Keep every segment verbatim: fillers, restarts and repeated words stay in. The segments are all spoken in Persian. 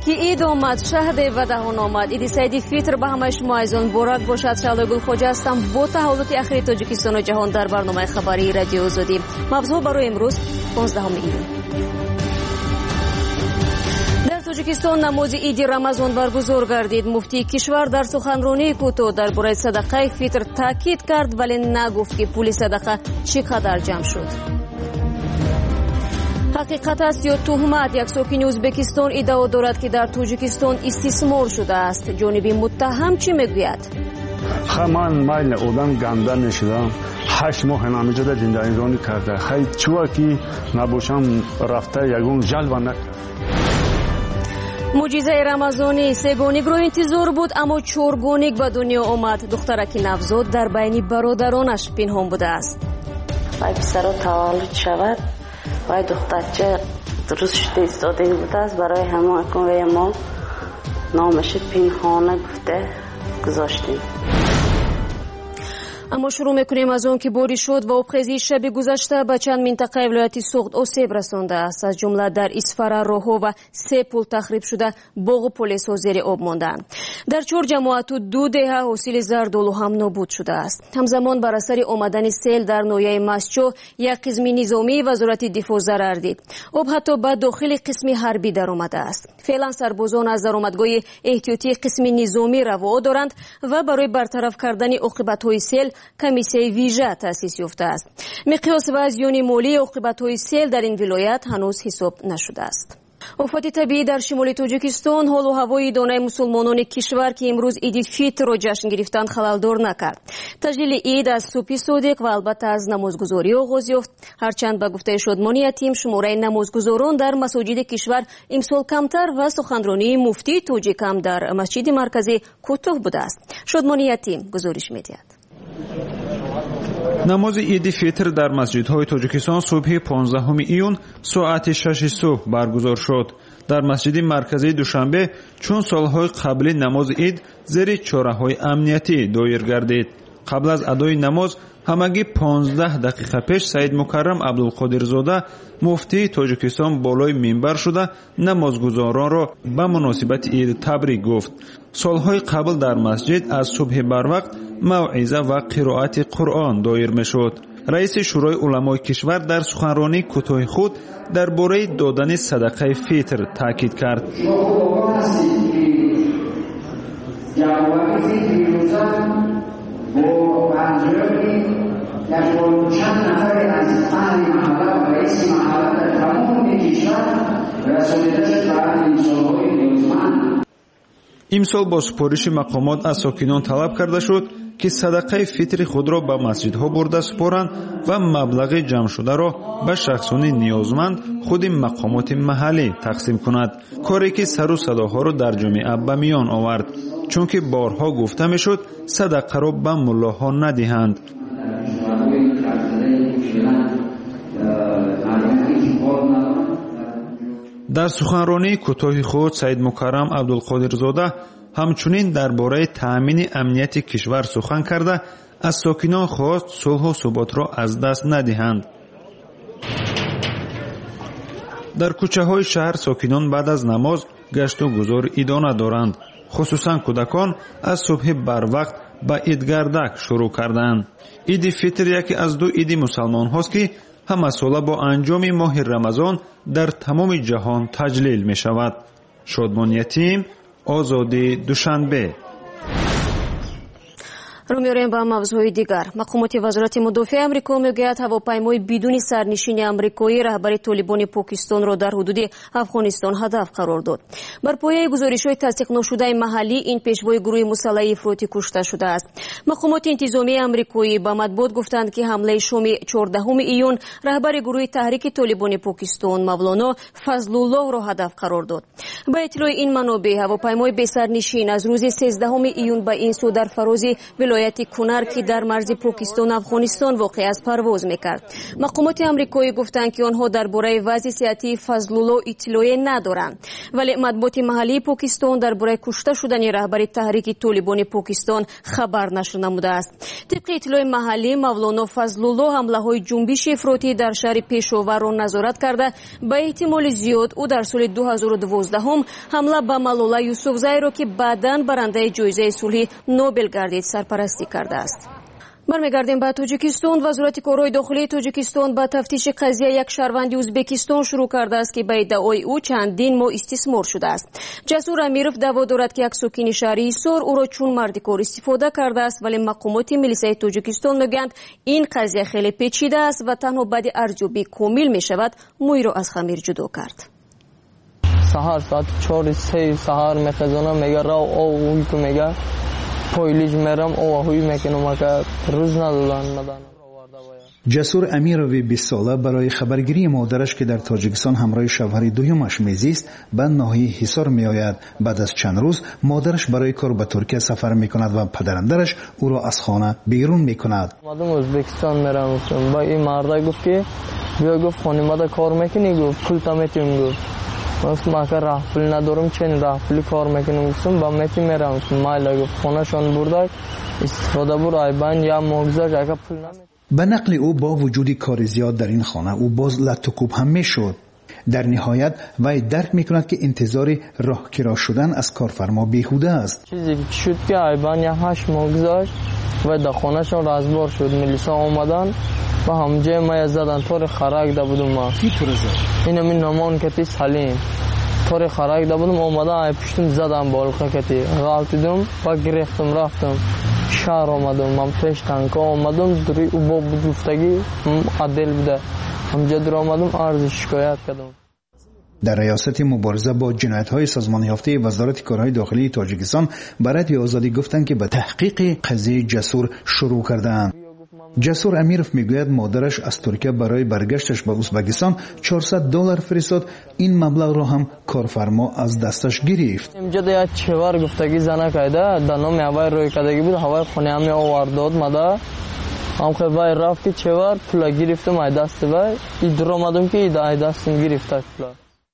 ки ид омад, шаҳде ва даҳон омад. Иди Саиди Фитр ба ҳамаи шумо азизон муборак бошад. Шаҳлои Гулхоҷа ҳастам бо таҳволоти ахири Тоҷикистону ҷаҳон дар барномаи хабарии Радиои Озодӣ. мавзӯъ барои имрӯз понздаҳуми июн. дар Тоҷикистон намози иди Рамазон баргузор гардид. муфтии кишвар дар суханронии кӯтоҳ дар бораи садақаи фитр таъкид кард, вале нагуфт ки пули садақа чӣ қадар ҷамъ шуд. ҳақиқат аст ё туҳмат? Як сокини Ӯзбекистон иддао дорад ки дар Тоҷикистон истисмор шудааст. ҷониби муттаҳам чӣ мегӯяд? ха ман майли одам ганда мешудам, ҳашт моҳ ҳамаҷода зиндаронӣ карда, хай чуа ки набошам рафта ягон жалва на. муъҷизаи рамазонӣ. сегонигро интизор буд, аммо чоргониг ба дунё омад. духтараки навзод дар байни бародаронаш пинҳон будааст. вай писаро таваллуд шавад, вай духтарча дуруст шуда истодагӣ будааст. барои ҳамон акунве мо номаши пинҳона гуфта гузоштем. аммо шурӯъ мекунем аз он ки боришот ва обхезии шаби гузашта ба чанд минтақаи вилояти Суғд осеб расондааст. аз ҷумла дар Исфара роҳҳо ва се пул тахриб шуда, боғу полисҳо зери об мондаанд. дар чор ҷамоату ду деҳа ҳосили зардолу ҳам нобуд шудааст. ҳамзамон бар асари омадани сел дар ноҳияи Масчо як қисми низомии вазорати дифоъ зарар дид. об ҳатто ба дохили қисми ҳарбӣ даромадааст. феълан сарбозон аз даромадгоҳи эҳтиётии қисми низомӣ равоо доранд ва барои бартараф кардани оқибатҳои сел комиссияи вижа таъсис ёфтааст. миқёс ва зиёни молии оқибатҳои сел дар ин вилоят ҳанӯз ҳисоб нашудааст. офати табиӣ дар шимоли Тоҷикистон ҳолу ҳавои донаи мусулмонони кишвар ки имрӯз иди фитрро ҷашн гирифтанд халалдор накард. таҷлили ид аз субҳи содиқ ва албатта аз намозгузорӣ оғоз ёфт. ҳарчанд ба гуфтаи Шодмони Ятим шумораи намозгузорон дар масоҷиди кишвар имсол камтар ва суханронии муфтии тоҷикам дар масҷиди марказӣ кӯтоҳ будааст. Шодмони Ятим гузориш медиҳад. намози иди фитр дар масҷидҳои Тоҷикистон субҳи понздаҳуми июн соати шаши субҳ баргузор шуд. дар масҷиди марказии Душанбе чун солҳои қабли намози ид зери чораҳои амниятӣ доир гардид. қабл аз адои намоз ҳамагӣ понздаҳ дақиқа пеш Саид Мукаррам Абдулқодирзода муфтии Тоҷикистон болои минбар шуда намозгузоронро ба муносибати ид табрик гуфт. солҳои қабл дар масҷид аз субҳи барвақт мавъиза ва қироати Қуръон доир мешуд. раиси шӯрои уламои кишвар дар суханронии кӯтоҳи худ дар бораи додани садақаи фитр таъкид кард. имсол бо супориши мақомот аз сокинон талаб карда шуд ки садақаи фитри худро ба масҷидҳо бурда супоранд ва маблағи ҷамъшударо ба шахсони ниёзманд худи мақомоти маҳаллӣ тақсим кунад. коре ки сару садоҳоро дар ҷомеа ба миён овард, чунки борҳо гуфта мешуд садақаро ба муллоҳо надиҳанд. дар суханронии кӯтоҳи худ Саид Мукаррам Абдулқодирзода ҳамчунин дар бораи таъмини амнияти кишвар сухан карда, аз сокинон хост сулҳу суботро аз даст надиҳанд. дар кӯчаҳои шаҳр сокинон баъд аз намоз гашту гузори идона доранд. хусусан кӯдакон аз субҳи барвақт ба идгардак шурӯъ карданд. иди фитр яке аз ду иди мусалмонҳост ки ҳамасола бо анҷоми моҳи Рамазон дар тамоми ҷаҳон таҷлил мешавад. Шодмон Ятим, Озодӣ, Душанбе. рӯ меорем ба мавзӯи дигар. мақомоти вазорати мудофиаи амрико мегӯяд ҳавопаймои бидуни сарнишини амрикоӣ раҳбари толибони покистонро дар ҳудуди афғонистон ҳадаф қарор дод. бар пояи гузоришҳои тасдиқношудаи маҳаллӣ ин пешвои гурӯҳи мусаллаҳи ифротӣ кушта шудааст. мақомоти интизомии амрикоӣ ба матбуот гуфтанд ки ҳамлаи шоми чордаҳуми июн раҳбари гурӯҳи таҳрики толибони покистон Мавлоно Фазлуллоҳро ҳадаф қарор дод. ба иттилои ин манобеъ ҳавопаймои бесарнишин аз рӯзи сездаҳуми июн ба ин су дар фарози вилоят ولایت کنر که در مرز پاکستان و افغانستان واقع است پرواز میکرد. مقامات آمریکایی گفتند که آنها درباره وضع صحتی فضلالله اطلاعی ندارند، ولی مطبوعات محلی پاکستان درباره کشته شدن رهبر تحریک طالبان پاکستان خبر نشر نموده است. طبق اطلاع محلی، مولانا فضلالله حمله‌های جنبش افراطی در شهر پشاور را نظارت کرده. به احتمال زیاد او در سال دو هزار و دوازده هم حمله به ملولا یوسفزئی را که بعداً برنده جایزه صلح نوبل گردید سرپرستی کرده است. برمیگردیم به تاجیکستان. وزارت کارهای داخلی تاجیکستان با تفتیش قضیه یک شهروند ازبکستان شروع کرده است که به ادعای او چندین ماه استثمار شده است. جسور امیرов دعوا دارد که یک ساکن شهر ایسار او را چون مرد کار استفاده کرده است، ولی مقامات ملیسای تاجیکستان میگویند این قضیه خیلی پیچیده است و تنها بعد ارزیابی کامل می شود موی را از خمیر جدا کرد. سهار ساعت چهار سه سهار میخزونم میگه را او اوی تو میگه پایلیج میرم او اوی میکنم که روز ندادن ندانم. جسور امیروی بیست ساله برای خبرگیری مادرش که در تاجیکستان همراه شوهر دویمش میزیست به ناحیه حصار میآید. بعد از چند روز مادرش برای کار به ترکیه سفر میکند و پدرندرش او را از خانه بیرون میکند. اومدم ازبکستان میرم با این مرد گفت که بیا، گفت خانواده کار میکنی؟ گفت پول تا میتونم. گفت گفت ما که راه پول ندارم، چنین راه پولی کار میکنم؟ گفتم با میتی میرم. مایل گفت خانه شان برده استفاده بر ایبان یا مگذاشت اگه پول نمیتونم. به نقل او با وجود کار زیاد در این خانه او باز لط و کوب هم میشد. در نهایت وی درک میکند که انتظار راهکرا شدن از کارفرما بیهوده است. چیزی شد که ایبان یا هشت مگذاشت و در خانه شان رازبار شد. ملیسا آمدن و همجه ما زدن طور خرک ده بودم. ما کی طور زد؟ اینم این نمان کتی سلیم طور خرک ده بودم. آمدن ای پشتم زدم بالخه کتی غلطیدم و گرفتم رفتم شهر آمدم. من پیش تنکا آمدم دوری او با گفتگی عدل بوده. همجه در آمدم عرض شکایت کردم. در ریاست مبارزه با جنایت‌های سازمان یافته وزارت کارهای داخلی تاجیکستان برای آزادی گفتند که به تحقیق قضیه جسور شروع کردند. جسور امیرov میگوید مادرش از ترکیه برای برگشتش به ازبکستان چهارصد دلار فرستاد. این مبلغ را هم کارفرما از دستش گرفت. اینجا دیگه چهار گفتگی زنه کرده در نام هوای روی کدگی بود. هوای خونه همی آورد داد مده هم خیلی وای رفت که چهار پولا گرفتم ای دست وای ایدر آمدم که ای دستم گرفته پولا.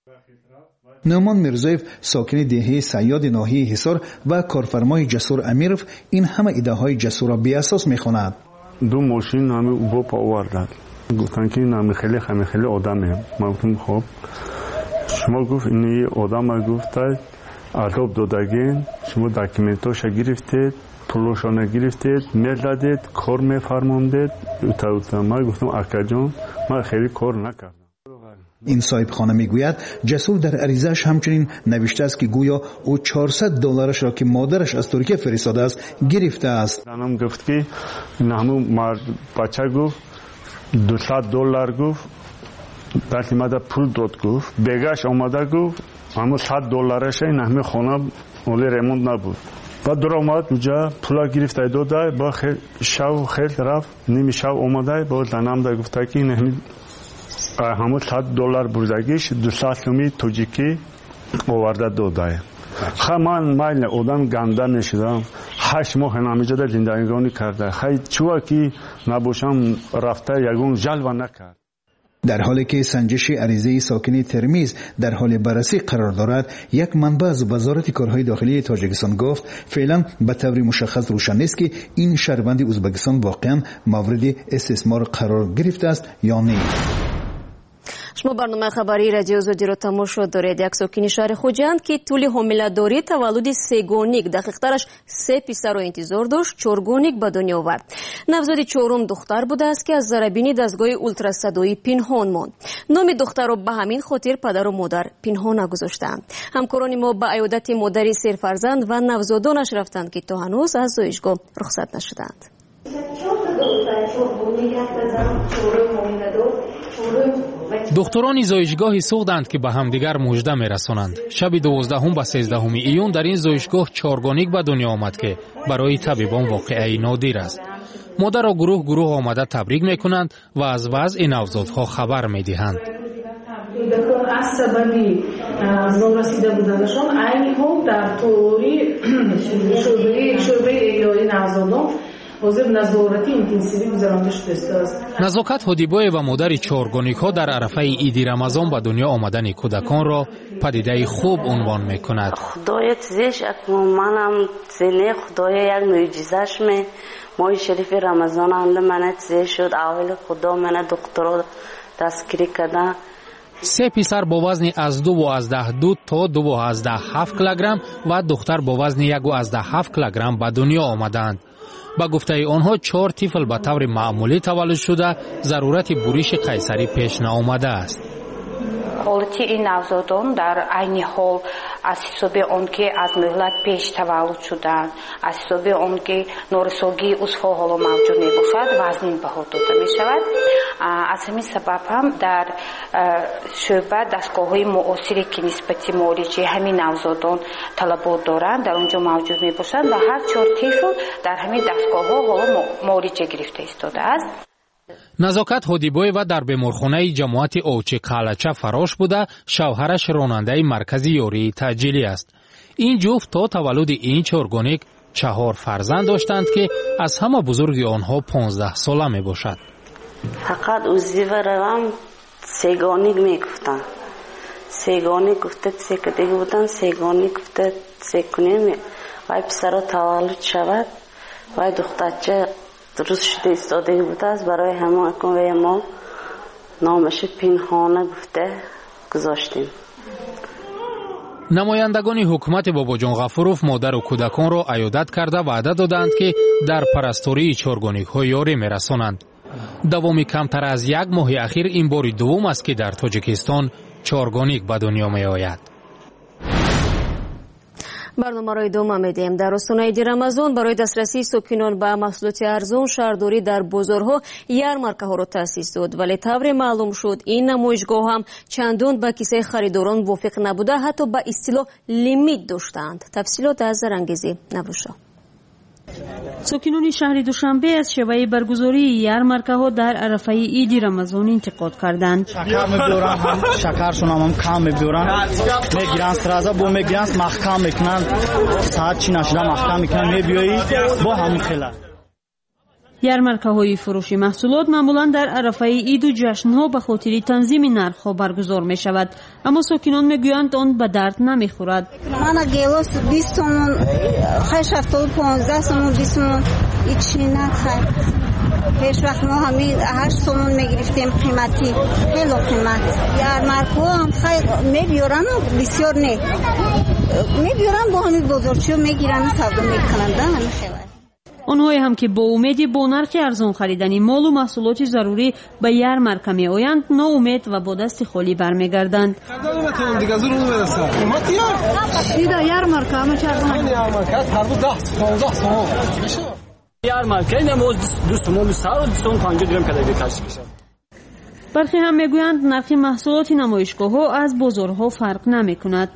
نومان میرزایف ساکن دهه سیاد ناحیه حصار و کارفرمای جسور امیرov این همه ایده‌های جسور را بی اساس میخواند. دو ماشین همه با پا آوردن، گفتن که این همه خیلی همه خیلی آدمه. من گفتم خب شما گفت این آدم گفته عذاب دادگین، شما داکیومنتاش گرفتید، پولشان گرفتید، میدادید، کار میفرماندید. من گفتم اکا جان من خیلی کار نکردم. این صاحب خانه میگوید جسور در عریضه‌اش همچنین نوشته است که گویا او چهارصد دلارش را که مادرش از ترکیه فرستاده است گرفته است. زنم گفت که همون مرد بچه گفت دویست دلار گفت وقتی ماده پول داد گفت بگاش آمده گفت همون صد دلارش این همه خانه اولی ریموند نبود. بعد در آمد اونجا پولا گرفته داده با خیل شو خیل رفت نیمی شو آمده با زنم دا گفته که این همین همون صد دلار بردگیش دویست سومی توجیکی آورده داده. خب من مایل آدم گنده میشدم، هشت ماه نمیجا در زندگانی کرده. خیلی چوه که نباشم رفته یکون جلوه نکرد. در حالی که سنجش عریضه ساکنی ترمیز در حال بررسی قرار دارد، یک منبع از وزارت کارهای داخلی تاجیکستان گفت فعلا به طور مشخص روشن نیست که این شهروند ازبکستان واقعا مورد استثمار قرار گرفته است یا نه. شما برنامه خبری رادیو آزادی را تماشا دارید. یک ساکن شهر خوجند که طول حامله‌داری تولد سگانیک دقیق‌ترش سه پسر را انتظار داشت چهارگانیک به دنیا آورد. نوزاد چهارم دختر بوده است که از ضربین دستگاه اولتراسادایی پنهان ماند. نام دختر را به همین خاطر پدر و مادر پنهان نگذاشتند. همکاران ما به عیادت مادر سرفرزند و نوزادانش رفتند که تا هنوز از زایشگاه رخصت نشدند. دختران زایشگاهی سوختند که به همدیگر مژده میرسانند. شب دوازدهم و سیزدهم ایون در این زایشگاه چهارگانیک به دنیا آمد که برای طبیبان واقعی نادر است. مادر را گروه گروه آمده تبریک میکنند و از وضع نوزادها خبر میدهند. از سببی نورسیده بودنشان عین هم در طوری شعبه شعبه احیای نوزادان حاضر نظارتی اینتنسیوی گذرانده شده است. نزاکت هادیبوی و مادر چهارگانیک‌ها در عرفه عید رمضان به دنیا آمدن کودکان را پدیده خوب عنوان می‌کند. خدای چیزش منم زنه خدای یک معجزه‌اش می ماه شریف رمضان هم من چیزی شد اول خدا من دکتر دستگیری کردن. سه پسر با وزن از دو و از ده دو تا دو و از ده هفت کیلوگرم و دختر با وزن یک و از ده هفت کیلوگرم به دنیا آمدند. با گفته آنها چهار طفل به طور معمولی تولد شده ضرورت بریش قیصری پیش نآمده است. حالتی این نوزادان در عین حال از حساب آنکه از مهلت پیش تولد شدند، از حساب آنکه نارساگی عضوها حالا موجود می باشد وزن بها داده می شود. از همین سبب هم در شعبه دستگاه های معاصری که نسبت معالجه همین نوزادان طلبات دارند در اونجا موجود می باشند و هر چهار طفل در همین دستگاه ها حالا معالجه گرفته ایستاده است. نزاکت هادیبوی و در بیمارخانه جماعت اوچی قلچه فراش بوده شوهرش راننده مرکز یاری تأجیلی است. این جفت تا تولد این چهارگانیک چهار فرزند داشتند که از همه بزرگ آنها پانزده ساله می باشد. فقط اوزی و روم سیگانیک می گفتن. سیگانیک گفته سیکدگی بودن سیگانیک گفته سیکنیم وای پسر تولد شود وای دخترچه درست شده ایستاده بوده است برای همه کنوی ما نامش پنهانه گفته گذاشتیم. نمایندگان حکومت بابا جان غفوروف مادر و کودکان را عیادت کرده وعده دادند که در پرستاری چهارگانیک ها یاری میرسانند. دوامی کمتر از یک ماه اخیر این بار دوم است که در تاجیکستان چهارگانیک به دنیا می آید. برنامه را ادامه میدیم. در استان عید رمضان برای دسترسی ساکنان به محصولات ارزان شهرداری در بازارها یارمارکه ها را تأسیس داد، ولی طور معلوم شد این نمایشگاه هم چندان به کیسه خریداران موافق نبوده، حتی به اصطلاح لیمیت داشتند. تفصیلات از زرانگیزی نوروشا. ساکنان شهر دوشنبه از شیوه برگزاری یارمارکه ها در عرفه عید رمضان انتقاد کردند. شکر می‌برن، هم شکرشون هم کم می‌برن، میگیرن سرازا با میگیرن محکم میکنن، ساعت چی نشده محکم میکنن، میبیایی با همون خیلی. یارمارکه های فروش محصولات معمولا در عرفه عید و جشن ها به خاطر تنظیم نرخ ها برگزار می شود، اما ساکنان میگویند آن به درد نمیخورد. من گلوس بیست تومن، خیش هفتاد پانزده تومن، بیست تومن هیچی نخرد. پیش وقت ما همین هشت تومن میگرفتیم قیمتی، خیلی قیمت. یارمارکه ها هم خیلی میبیارن و بسیار نه میبیارن با همین بزرگچی ها میگیرن و سودا میکنند. همین خیلی آنهایی هم که با امیدی با نرخ ارزان خریدن مال و محصولات ضروری به یارمارکه می آیند ناامید و با دست خالی برمیگردند. برخی هم میگویند نرخ محصولات نمایشگاه ها از بازارها فرق نمی کند.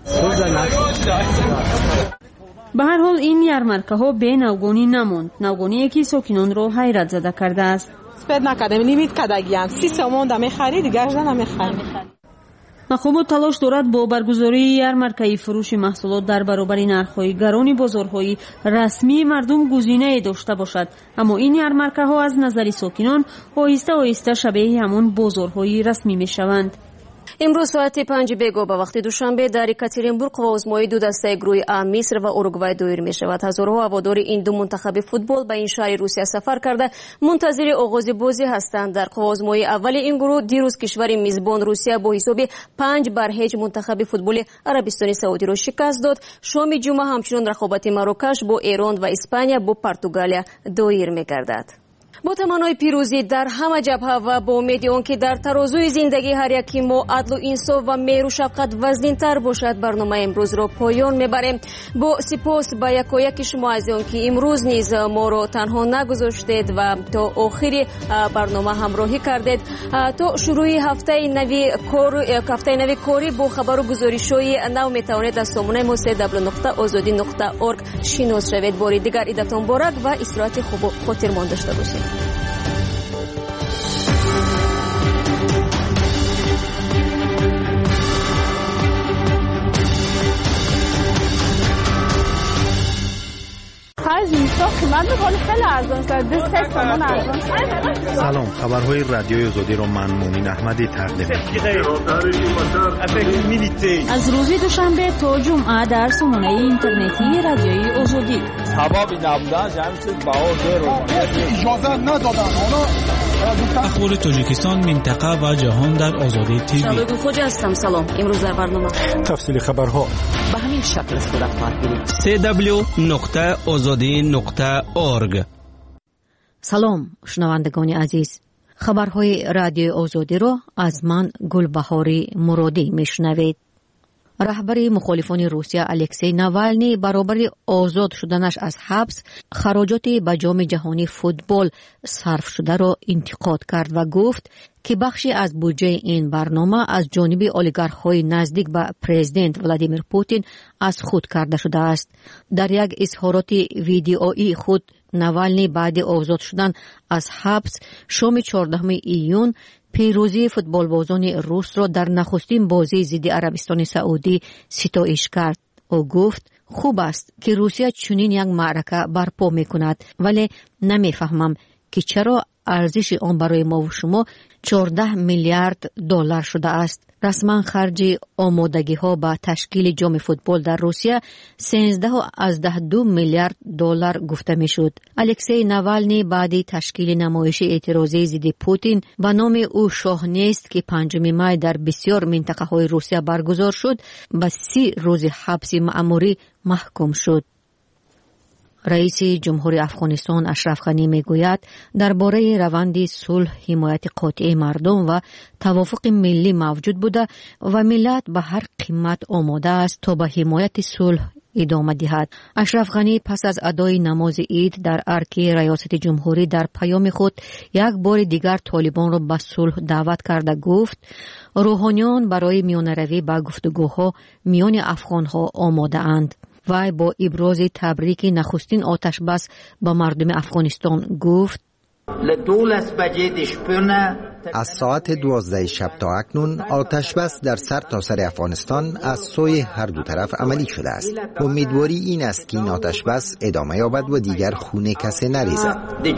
به هر حال این یارمارکه ها به نوگانی نماند، نوگانی که ساکنان را حیرت زده کرده است. سپید نکردیم، لیمیت کردگیم، سی سومون دمی خرید، دیگه نمی خرید. مقامات تلاش دارد با برگزاری یارمارکه فروش محصولات در برابر نرخ‌های گران بازارهای رسمی مردم گزینه داشته باشد، اما این یارمارکه ها از نظر ساکنان آهسته آهسته شبیه همون بازارهای رسمی می شوند. امروز ساعت پنج بگو به وقت دوشنبه در یکاترینبورگ قوازمایی دو دسته گروه آ مصر و اروگوئه دایر می شود. هزارها هوادار این دو منتخب فوتبال به این شهر روسیه سفر کرده منتظر آغاز بازی هستند. در قوازمایی اول این گروه دیروز کشور میزبان روسیه با حساب پنج بر هیچ منتخب فوتبال عربستان سعودی را شکست داد. شام جمعه همچنین رقابت مراکش با ایران و اسپانیا با پرتغالیا دایر می گردد. با تمنای پیروزی در همه جبهه و با امید آنکه در ترازوی زندگی هر یکی ما عدل و انصاف و مهر و شفقت وزن‌تر باشد برنامه امروز را پایان میبریم. با سپاس به یکایک شما از آنکه امروز نیز ما را تنها نگذاشتید و تا آخر برنامه همراهی کردید. تا شروع هفته نوی کار هفته نوی کاری با خبر و گزارش‌های نو میتوانید از سامانه ما سه دبلیو نقطه آزادی نقطه اورگ شناس شوید. بار دیگر عیدتان مبارک و استراحت خوب و خاطرمان داشته باشید. Faz isso, قیمت ولی خیلی ارزان شده. سه تومن ارزان. سلام، خبرهای رادیوی آزادی رو من مومین احمدی تقدیم می‌کنم. از روز دوشنبه تا جمعه در سامانه اینترنتی رادیوی آزادی. سبب نبودن جمع شد باور اجازه ندادن. اخبار تاجیکستان، منطقه و جهان در آزادی تیوی. شباب خوجا هستم. سلام. امروز در برنامه تفصیل خبرها به همین شکل صورت خواهد گرفت. سی دبلیو نقطه آزادی نقطه اورگ. سلام شنوندگان عزیز، خبرهای رادیو آزادی را از من گلبهاری مرادی میشنوید. رهبر مخالفان روسیه الکسی ناوالنی برابر آزاد شدنش از حبس خراجات به جام جهانی فوتبال صرف شده را انتقاد کرد و گفت که بخشی از بودجه این برنامه از جانب اولیگارخ‌های نزدیک به پرزیدنت ولادیمیر پوتین از خود کرده شده است. در یک اظهارات ویدیویی خود ناوالنی بعد آزاد شدن از حبس شام چهاردهم ایون پیروزی فوتبالبازان روس را در نخستین بازی ضد عربستان سعودی ستایش کرد. او گفت خوب است که روسیه چنین یک معرکه برپا می‌کند، ولی نمی‌فهمم که چرا ارزش آن برای ما و شما چهارده میلیارد دلار شده است. رسما خرج آمادگی‌ها به تشکیل جام فوتبال در روسیه سیزده از ده دو میلیارد دلار گفته میشد. الکسی ناوالنی بعد تشکیل نمایش اعتراضی ضد پوتین به نام او شاه نیست که پنجم می در بسیار منطقه‌های روسیه برگزار شد، به سی روز حبس مأموری محکوم شد. رئیس جمهوری افغانستان اشرف غنی میگوید درباره روند صلح حمایت قاطع مردم و توافق ملی موجود بوده و ملت به هر قیمت آماده است تا به حمایت صلح ادامه دهد. اشرف غنی پس از ادای نماز عید در ارک ریاست جمهوری در پیام خود یک بار دیگر طالبان را به صلح دعوت کرده گفت روحانیان برای میانه‌روی به گفتگوها میان افغانها آماده اند. و با ابراز تبریک نخستین آتش بس به مردم افغانستان گفت از ساعت دوازده شب تا اکنون آتش بس در سر تا سر افغانستان از سوی هر دو طرف عملی شده است. امیدواری این است که این آتش بس ادامه یابد و دیگر خون کسی نریزد.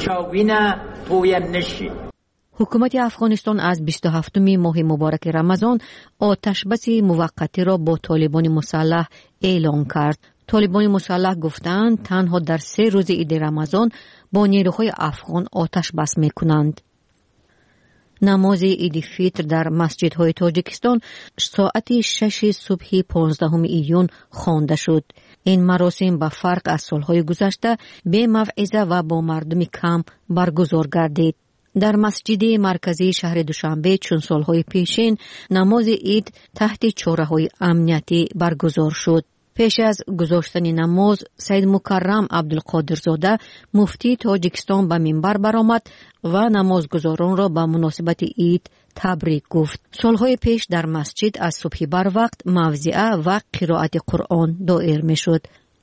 حکومت افغانستان از بیست و هفتم ماه مبارک رمضان آتش بس موقتی را با طالبان مسلح اعلام کرد. طالبان مسلح گفتند تنها در سه روز عید رمضان با نیروهای افغان آتش بس میکنند. نماز عید فطر در مسجدهای تاجیکستان ساعت شش صبح پانزدهم ایون خوانده شد. این مراسم به فرق از سالهای گذشته به موعظه و با مردم کم برگزار گردید. در مسجد مرکزی شهر دوشنبه چون سالهای پیشین نماز عید تحت چاره‌های امنیتی برگزار شد. پیش از گذاشتن نماز سید مکرم عبدالقادرزاده مفتی تاجیکستان به منبر برآمد و نمازگزاران را به مناسبت عید تبریک گفت. سالهای پیش در مسجد از صبح بر وقت موعظه و قرائت قرآن دایر می شد.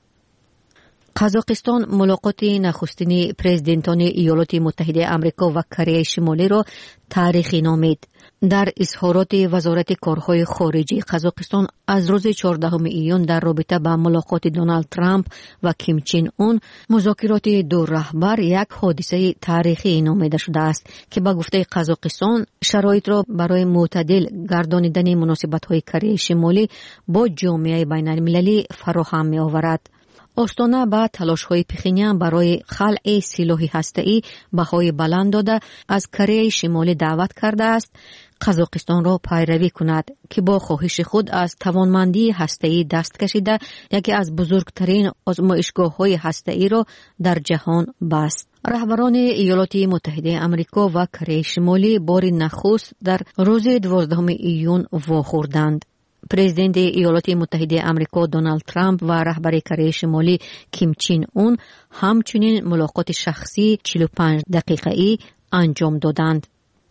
قزاقستان ملاقات نخستین پرزیدنتان ایالات متحده آمریکا و کره شمالی را تاریخی نامید. در اظهارات وزارت کارهای خارجه قزاقستان از روز چهاردهم ایون در رابطه با ملاقات دونالد ترامپ و کیم چین اون مذاکرات دو رهبر یک حادثه تاریخی نامیده شده است که با گفته قزاقستان شرایط را برای معتدل گردانیدن مناسبت‌های کره شمالی با جامعه بین‌المللی فراهم می‌آورد. آستانه به تلاش‌های پخینیان برای خلع سلاح هسته‌ای بهای بلند داده از کره شمالی دعوت کرده است قزاقستان را پیروی کند که با خواهش خود از توانمندی هسته‌ای دست کشیده یکی از بزرگترین آزمایشگاه‌های هسته‌ای را در جهان بست. رهبران ایالات متحده آمریکا و کره شمالی بار نخست در روز دوازدهم ایون واخوردند. پرزیدنت ایالات متحده آمریکا دونالد ترامپ و رهبر کره شمالی کیم چین اون همچنین ملاقات شخصی چهل و پنج دقیقه‌ای انجام دادند.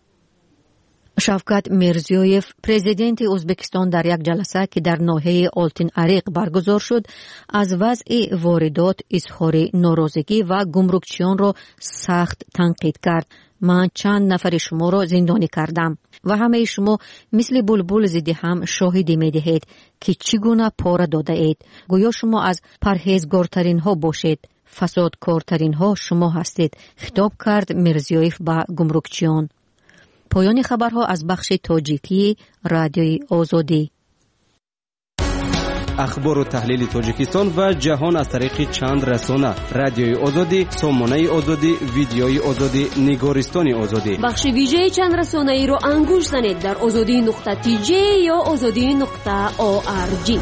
شوکت میرزیویف پرزیدنت ازبکستان در یک جلسه که در ناحیه آلتین عریق برگزار شد از وضع واردات اظهار ناراضگی و گمرکچیان را سخت تنقید کرد. من چند نفر شما را زندانی کردم و همه شما مثل بلبل زده هم شاهدی می دهید که چگونه پاره داده اید. گویا شما از پرهیزگارترین ها باشید. فسادکارترین ها شما هستید، خطاب کرد میرزیویف به گمرکچیان. پایان خبرها از بخش تاجیکی رادیوی آزادی. اخبار و تحلیل تاجیکستان و جهان از طریق چند رسانه: رادیوی آزادی، سامانه آزادی، ویدیوی آزادی، نگارستان آزادی. بخش ویژه چند رسانه ای را انگوش زنید در آزادی نقطه تی جی یا آزادی نقطه او آر جی.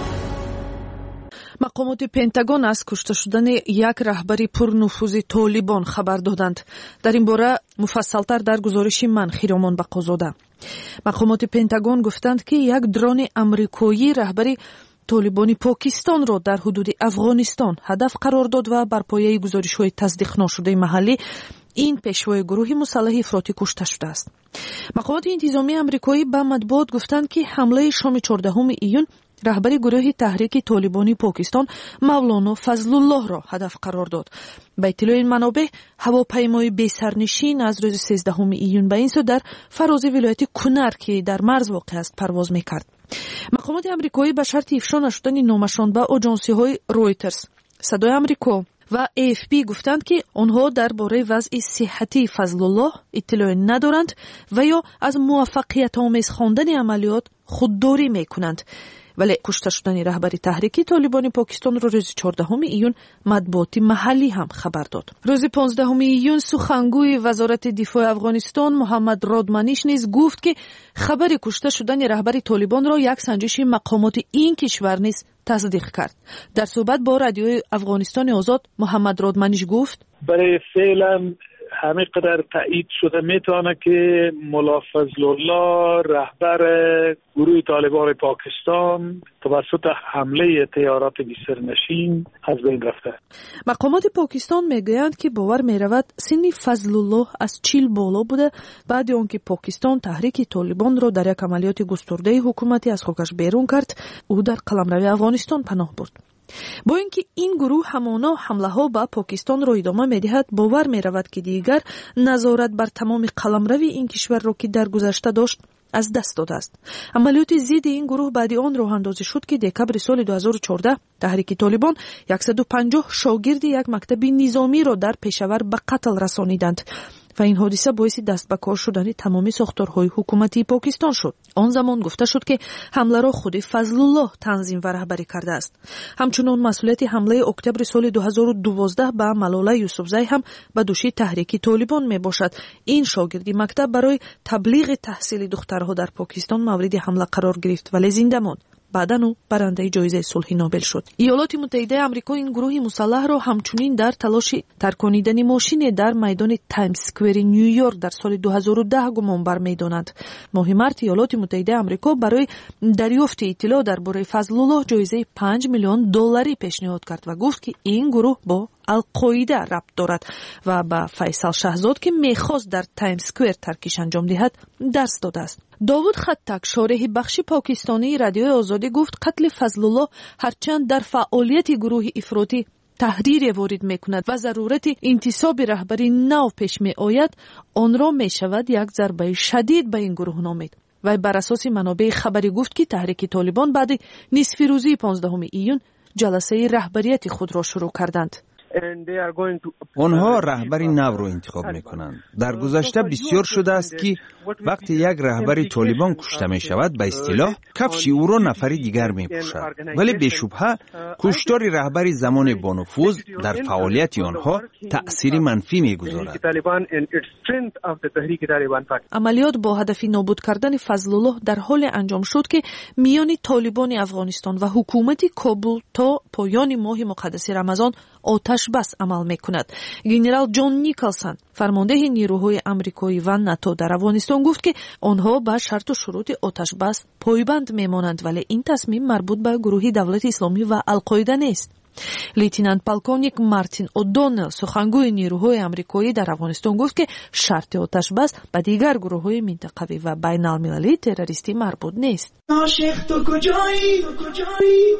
مقامات پنتاگون از کشته شدن یک رهبری پرنفوذ طالبان خبر دادند. در این باره مفصلتر در گزارش من خیرامان بقازاده. مقامات پنتاگون گفتند که یک درون امریکایی رهبری طالبان پاکستان را در حدود افغانستان هدف قرار داد و بر پایه گزارش‌های تصدیق نشده محلی این پیشوای گروه مسلح افراطی کشته شده است. مقامات انتظامی امریکایی به مطبوعات گفتند که حمله شام چهاردهم ایون رهبری گروه تحریک طالبانی پاکستان مولانا فضل الله را هدف قرار داد. به اطلاع این منابع، هواپیمای بی سرنشین از روز سیزدهم ایون به این سو در فراز ولایت کنر که در مرز واقع است پرواز میکرد. مقامات امریکایی به شرط افشا نشدن نامشان به آژانسی‌های رویترز، صدای امریکا و ای اف پی گفتند که آنها درباره وضع صحتی فضل الله اطلاع ندارند و یا از موفقیت آمیز خواندن عملیات خودداری میکنند. ولی کشته شدن رهبری تحریک طالبان پاکستان را روز چهاردهم ایون مطبوعات محلی هم خبر داد. روز پانزدهم ایون سخنگوی وزارت دفاع افغانستان محمد رادمنیش نیز گفت که خبر کشته شدن رهبری طالبان را یک سنجش مقامات این کشور نیز تصدیق کرد. در صحبت با رادیوی افغانستان آزاد محمد رادمنیش گفت: برای فعلا همه قدر تایید شده میتونه که ملا فضل الله رهبر گروه طالبان پاکستان توسط حمله طیارات بی سرنشین از بین رفته. مقامات پاکستان میگویند که باور میرود سن فضل الله از چهل بالا بوده بعد آنکه پاکستان تحریک طالبان را در یک عملیات گسترده حکومتی از خاکش بیرون کرد، او در قلمرو افغانستان پناه برد. با اینکه این گروه همانا حمله ها به پاکستان را ادامه می‌دهد، باور می‌رود که دیگر نظارت بر تمام قلمرو این کشور را که در گذشته داشت از دست داده است. عملیات ضد این گروه بعد آن راه اندازی شد که دکبر سال دو هزار و چهارده تحریک طالبان صد و پنجاه شاگرد یک مکتب نظامی را در پشاور به قتل رسانیدند و این حادثه باعث دست به کار شدن تمامی ساختارهای حکومتی پاکستان شد. آن زمان گفته شد که حمله را خود فضل الله تنظیم و رهبری کرده است. همچنین مسئولیت حمله اکتبر سال دو هزار و دوازده به ملاله یوسفزی هم به دوش تحریک طالبان می باشد. این شاگردی مکتب برای تبلیغ تحصیل دخترها در پاکستان مورد حمله قرار گرفت ولی زنده ماند. بعداً او برنده جایزه صلح نوبل شد. ایالات متحده آمریکا این گروه مسلح را همچنین در تلاش ترکاندن ماشین در میدان تایمز اسکوئر نیویورک در سال دو هزار و ده گمان بر می‌دانند. ماه مارس ایالات متحده آمریکا برای دریافت اطلاع درباره فضل الله جایزه پنج میلیون دلاری پیشنهاد کرد و گفت که این گروه با القاعده ربط دارد و به فیصل شهزاد که میخواست در تایمز اسکوئر ترکیش انجام دهد دست داده است. داوود خطک شارح بخش پاکستانی رادیوی آزادی گفت قتل فضل الله هرچند در فعالیت گروه افراطی تحریر وارد میکند و ضرورت انتصاب رهبری نو پیش می آید، آن را می شود یک ضربه شدید به این گروه نامید. و بر اساس منابع خبری گفت که تحریک طالبان بعد نصف روزی پانزدهم ایون جلسه رهبریت خود را شروع کردند. آنها رهبری نو را انتخاب میکنند. در گذشته بسیار شده است که وقتی یک رهبری طالبان کشته می شود به اصطلاح کفش او را نفری دیگر می پوشد، ولی به شبهه کشتار رهبری زمان با نفوذ در فعالیت آنها تأثیر منفی می گذارد. عملیات با هدف نابود کردن فضل الله در حال انجام شد که میان طالبان افغانستان و حکومت کابل تا پایان ماه مقدس رمضان آتش بس عمل میکند. گنرال جان نیکلسون فرمانده نیروهای آمریکایی و ناتو در افغانستان گفت که آنها به شرط و شروط آتش بس پایبند میمانند ولی این تصمیم مربوط به گروه دولت اسلامی و القاعده نیست. لیتنانت پالکونیک مارتین اودونل سخنگوی نیروهای آمریکایی در افغانستان گفت که شرط آتش بس به دیگر گروه‌های منطقوی و بین المللی تروریستی مربوط نیست. عاشق تو کجایی کجایی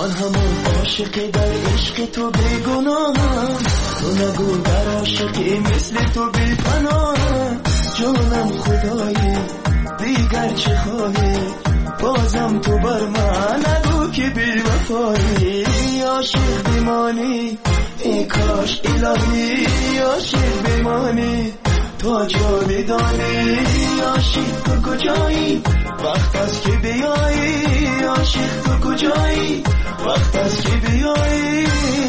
من همون عاشقی در عشق تو بیگناهم، تو نگو در عاشقی مثل تو بی پناهم. جانم خدایی دیگر چه خواهی، بازم تو بر من نگو که بی وفایی. عاشق بمانی ای کاش الهی، عاشق بمانی تا جاودانی. عاشق تو کجایی وقت است که بیایی، عاشق تو کجایی وقت است که بیایی.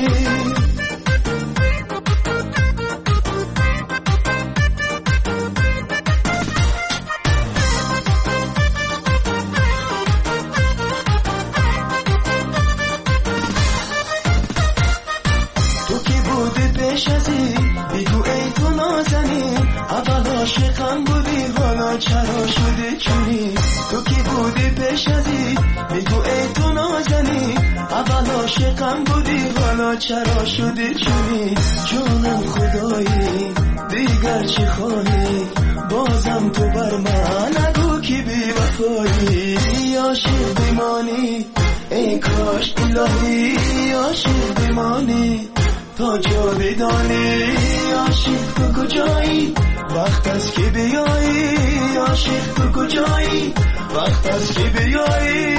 عاشقم بودی حالا چرا شده چونی، تو کی بودی پیش ازی بگو ای تو نازنی. اول عاشقم بودی حالا چرا شده چونی. جانم خدایی دیگر چی خواهی، بازم تو بر من نگو که بی وفایی. عاشق بمانی ای کاش الهی، عاشق بمانی تا جاودانی. عاشق تو کجایی وقت است که بیایی، عاشق تو کجایی وقت است که بیایی.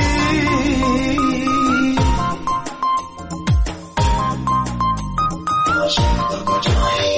عاشق تو کجایی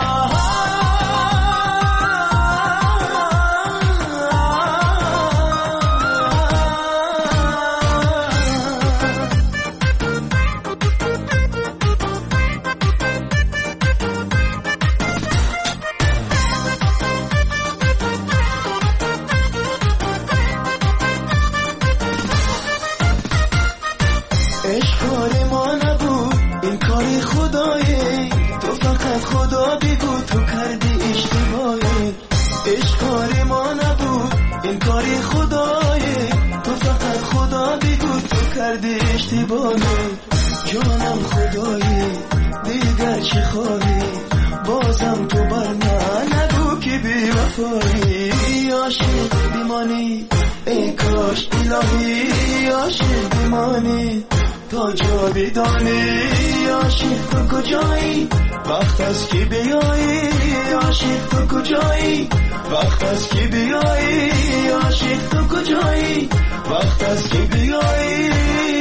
جانم خدایی دیگر چه خواهی، بازم تو بر من نگو که بی وفایی. عاشق بمانی ای کاش الهی، عاشق بمانی تا جاودانی. عاشق تو کجایی وقت است که بیایی، عاشق تو کجایی وقت است که بیایی. عاشق تو کجایی وقت است که بیایی.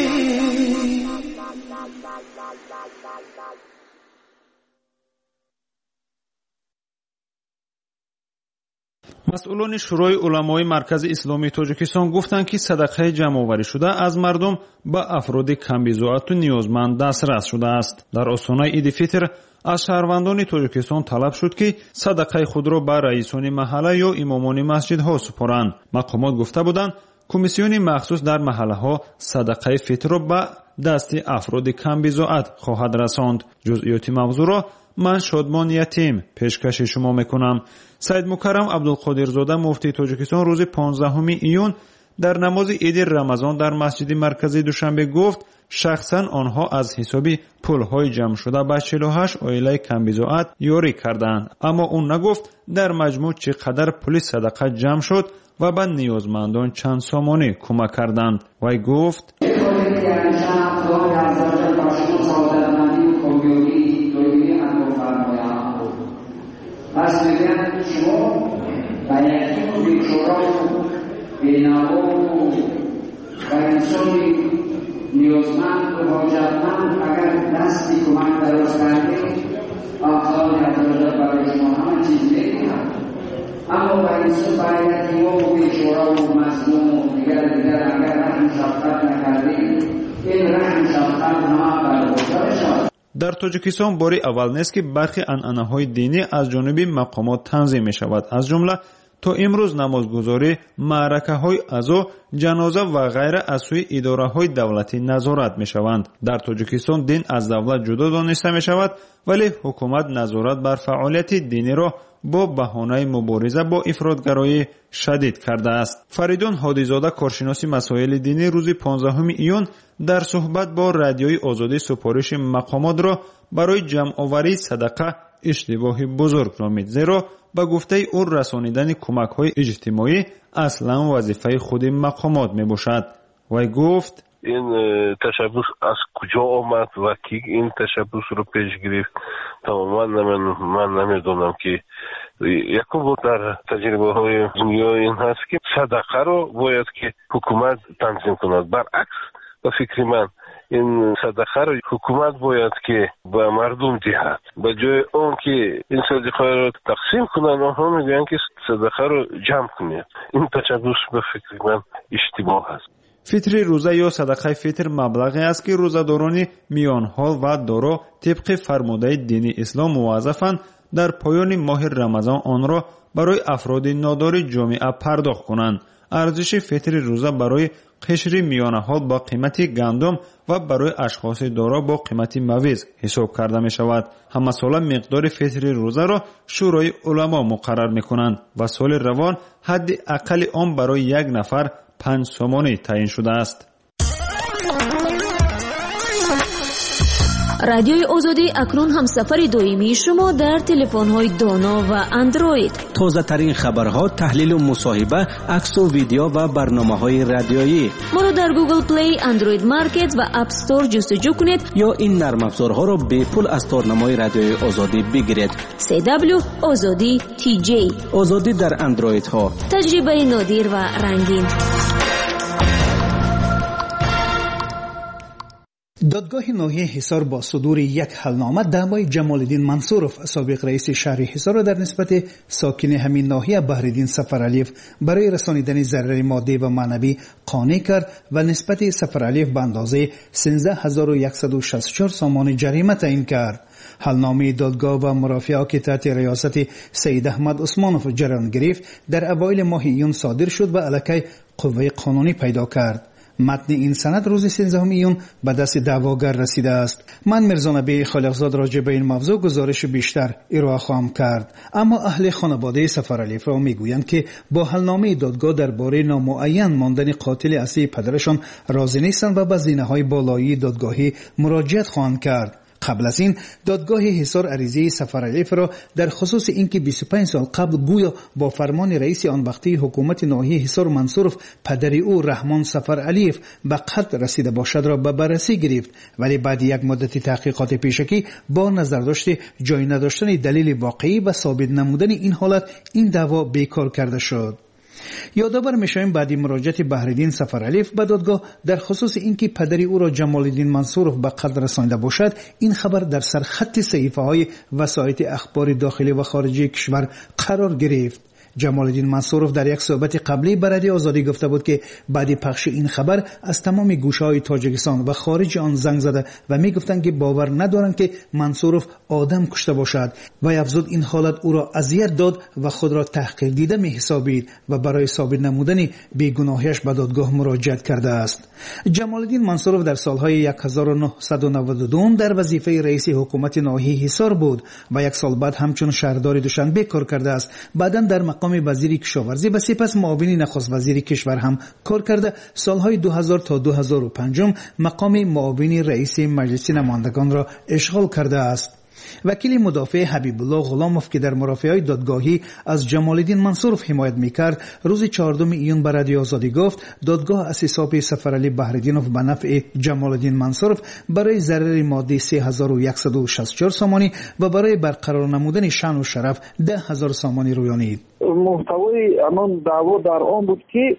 مسئولان شورای علمای مرکز اسلامی تاجیکستان گفتند که صدقه جمع‌آوری شده از مردم به افراد کمبیزاعت و نیازمند دسترس شده است. در آستانه عید فطر از شهروندان تاجیکستان طلب شد که صدقه خود را به رئیسان محله یا امامان مسجدها سپارند. مقامات گفته بودند کمیسیون مخصوص در محله ها صدقه فطر را به دست افراد کمبیزاعت خواهد رساند. جزئیات موضوع را من شادمان یتیم پیشکش شما میکنم. سید مکرم عبدالقادرزاده مفتی تاجیکستان روز پانزدهم ایون در نماز عید رمضان در مسجد مرکزی دوشنبه گفت شخصا آنها از حساب پولهای جمع شده به چهل و هشت عائله کمبیزاعت یاری کردند، اما اون نگفت در مجموع چقدر پول صدقه جمع شد و به نیازمندان چند سامانه کمک کردند. وی گفت پس میگن شما و یتیم و بیچاره و بینوا و انسانی نیازمند و حاجتمند اگر دستی کمک دراز کردید اخلاق حضرت برای شما همه چیز میدهد، اما به انسان برای یتیما و بیچاره و مظلوم و دیگر دیگر اگر رحم شفقت نکردید این رحم شفقت همه برگزار شد. در تاجیکستان باری اول نیست که برخی عنعنه‌های دینی از جانب مقامات تنظیم می شود. از جمله تا امروز نمازگزاری، معرکه‌های عزا، جنازه و غیره از سوی اداره‌های دولتی نظارت می شوند. در تاجیکستان دین از دولت جدا دانسته می شود، ولی حکومت نظارت بر فعالیت دینی را با بهانه مبارزه با افراطگرایی شدید کرده است. فریدون هادیزاده کارشناس مسائل دینی روز پانزدهم ایون در صحبت با رادیوی آزادی سپارش مقامات را برای جمع‌آوری صدقه اشتباه بزرگ نامید، زیرا به گفته او رسانیدن کمک‌های اجتماعی اصلا وظیفه خود مقامات میباشد. وی گفت این تشبس از کجا آمد و کی این تشبس رو پیش گرفت تماما من من نمیدونم که یکم بود در تجربه های دنیا این هست که صدقه رو باید که حکومت تنظیم کند. برعکس به فکر من این صدقه رو حکومت باید که به مردم دهد. به جای اون که این صدقه رو تقسیم کنن آنها میگن که صدقه رو جمع کنید. این تشبس به فکر من اشتباه است. فطر روزه یا صدقه فطر مبلغی است که روزداران میان حال و دارا طبق فرموده دین اسلام موظفند در پایان ماه رمضان آن را برای افراد نادار جامعه پرداخت کنند. ارزش فطر روزه برای قشر میان حال با قیمت گندم و برای اشخاص دارا با قیمت مویز حساب کرده می شود. همه ساله مقدار فطر روزه را شورای علما مقرر می کنند و سال روان حد اقل آن برای یک نفر پنج سومانی تعیین شده است. رادیوی آزادی اکنون همسفر دائمی شما در تلفن‌های دانا و اندروید. تازه ترین خبرها، تحلیل و مصاحبه، عکس و ویدیو و برنامه‌های رادیویی. ما را در گوگل پلی، اندروید مارکت و اپ استور جستجو کنید یا این نرم افزارها را به پول از تارنمای رادیوی آزادی بگیرید. سی دبلیو آزادی تی جی. آزادی در اندروید ها. تجربه نادر و رنگین. دادگاه ناحیه حصار با صدور یک حلنامه دعوای جمال الدین منصورов سابق رئیس شهر حصار را در نسبت ساکن همین ناحیه بحرالدین سفرعلیف برای رسانیدن ضرر مادی و معنوی قانع کرد و نسبت سفرعلیف به اندازه سیزده هزار و صد و شصت و چهار سامان جریمه تعیین کرد. حلنامه دادگاه و مرافعه که تحت ریاست سید احمد عثمانوف جریان گرفت در اوایل ماه ایون صادر شد و علیه قوه قانونی پیدا کرد. متن این سند روز سیزدهم ایون به دست دعواگر رسیده است. من مرزا نبی خالقزاد راجع به این موضوع گزارش بیشتر ارائه خواهم کرد. اما اهل خانواده سفرعلیف را میگویند که با حلنامه دادگاه درباره نامعین ماندن قاتل اصلی پدرشان راضی نیستند و به زینه‌های بالایی دادگاهی مراجعت خواهند کرد. قبل از این دادگاه حصار عریضه سفرعلیف را در خصوص اینکه بیست و پنج سال قبل گویا با فرمان رئیس آن وقتی حکومت ناحیه حصار منصورov پدر او رحمان سفرعلیف به قتل رسیده باشد را به بررسی گرفت، ولی بعد یک مدت تحقیقات پیشکی با نظرداشت جای نداشتن دلیل واقعی و ثابت نمودن این حالت این دعوا بیکار کرده شد. یادآور می‌شویم بعد مراجعت بحرالدین سفرعلیف به دادگاه در خصوص اینکه پدری او را جمال الدین منصورov به قتل رسانیده باشد، این خبر در سرخط صحیفه‌های وسایط اخبار داخلی و خارجی کشور قرار گرفت. جمال الدین منصورov در یک صحبت قبلی به رادیو آزادی گفته بود که بعد پخش این خبر از تمام گوشه‌های تاجیکستان و خارج آن زنگ زده و میگفتند که باور ندارند که منصورov آدم کشته باشد و افزود این حالت او را اذیت داد و خود را تحقیر دیده می‌حسابید و برای ثابت نمودن بیگناهیش به دادگاه مراجعت کرده است. جمال الدین منصورov در سالهای هزار و نهصد و نود و دو در وظیفه رئیس حکومت ناحیه حصار بود و یک سال بعد همچون شهردار دوشنبه کار کرده است. بعداً در مقام وزیر کشاورزی و سپس معاون نخست وزیر کشور هم کار کرده. سالهای دو هزار تا دو هزار و پنج مقام معاون رئیس مجلس نمایندگان را اشغال کرده است. وکیل مدافع حبیب الله غلاموف که در مرافعه‌های دادگاهی از جمال الدین منصورov حمایت می‌کرد، روز چهاردهم ایون به رادیو آزادی گفت دادگاه از حساب سفرعلی بحرالدینوف به نفع جمال الدین منصورov برای ضرر مادی سه هزار و صد و شصت و چهار سامانی و برای برقرار نمودن شأن و شرف ده هزار سامانی رویانید. محتوای امان دعوا در آن بود که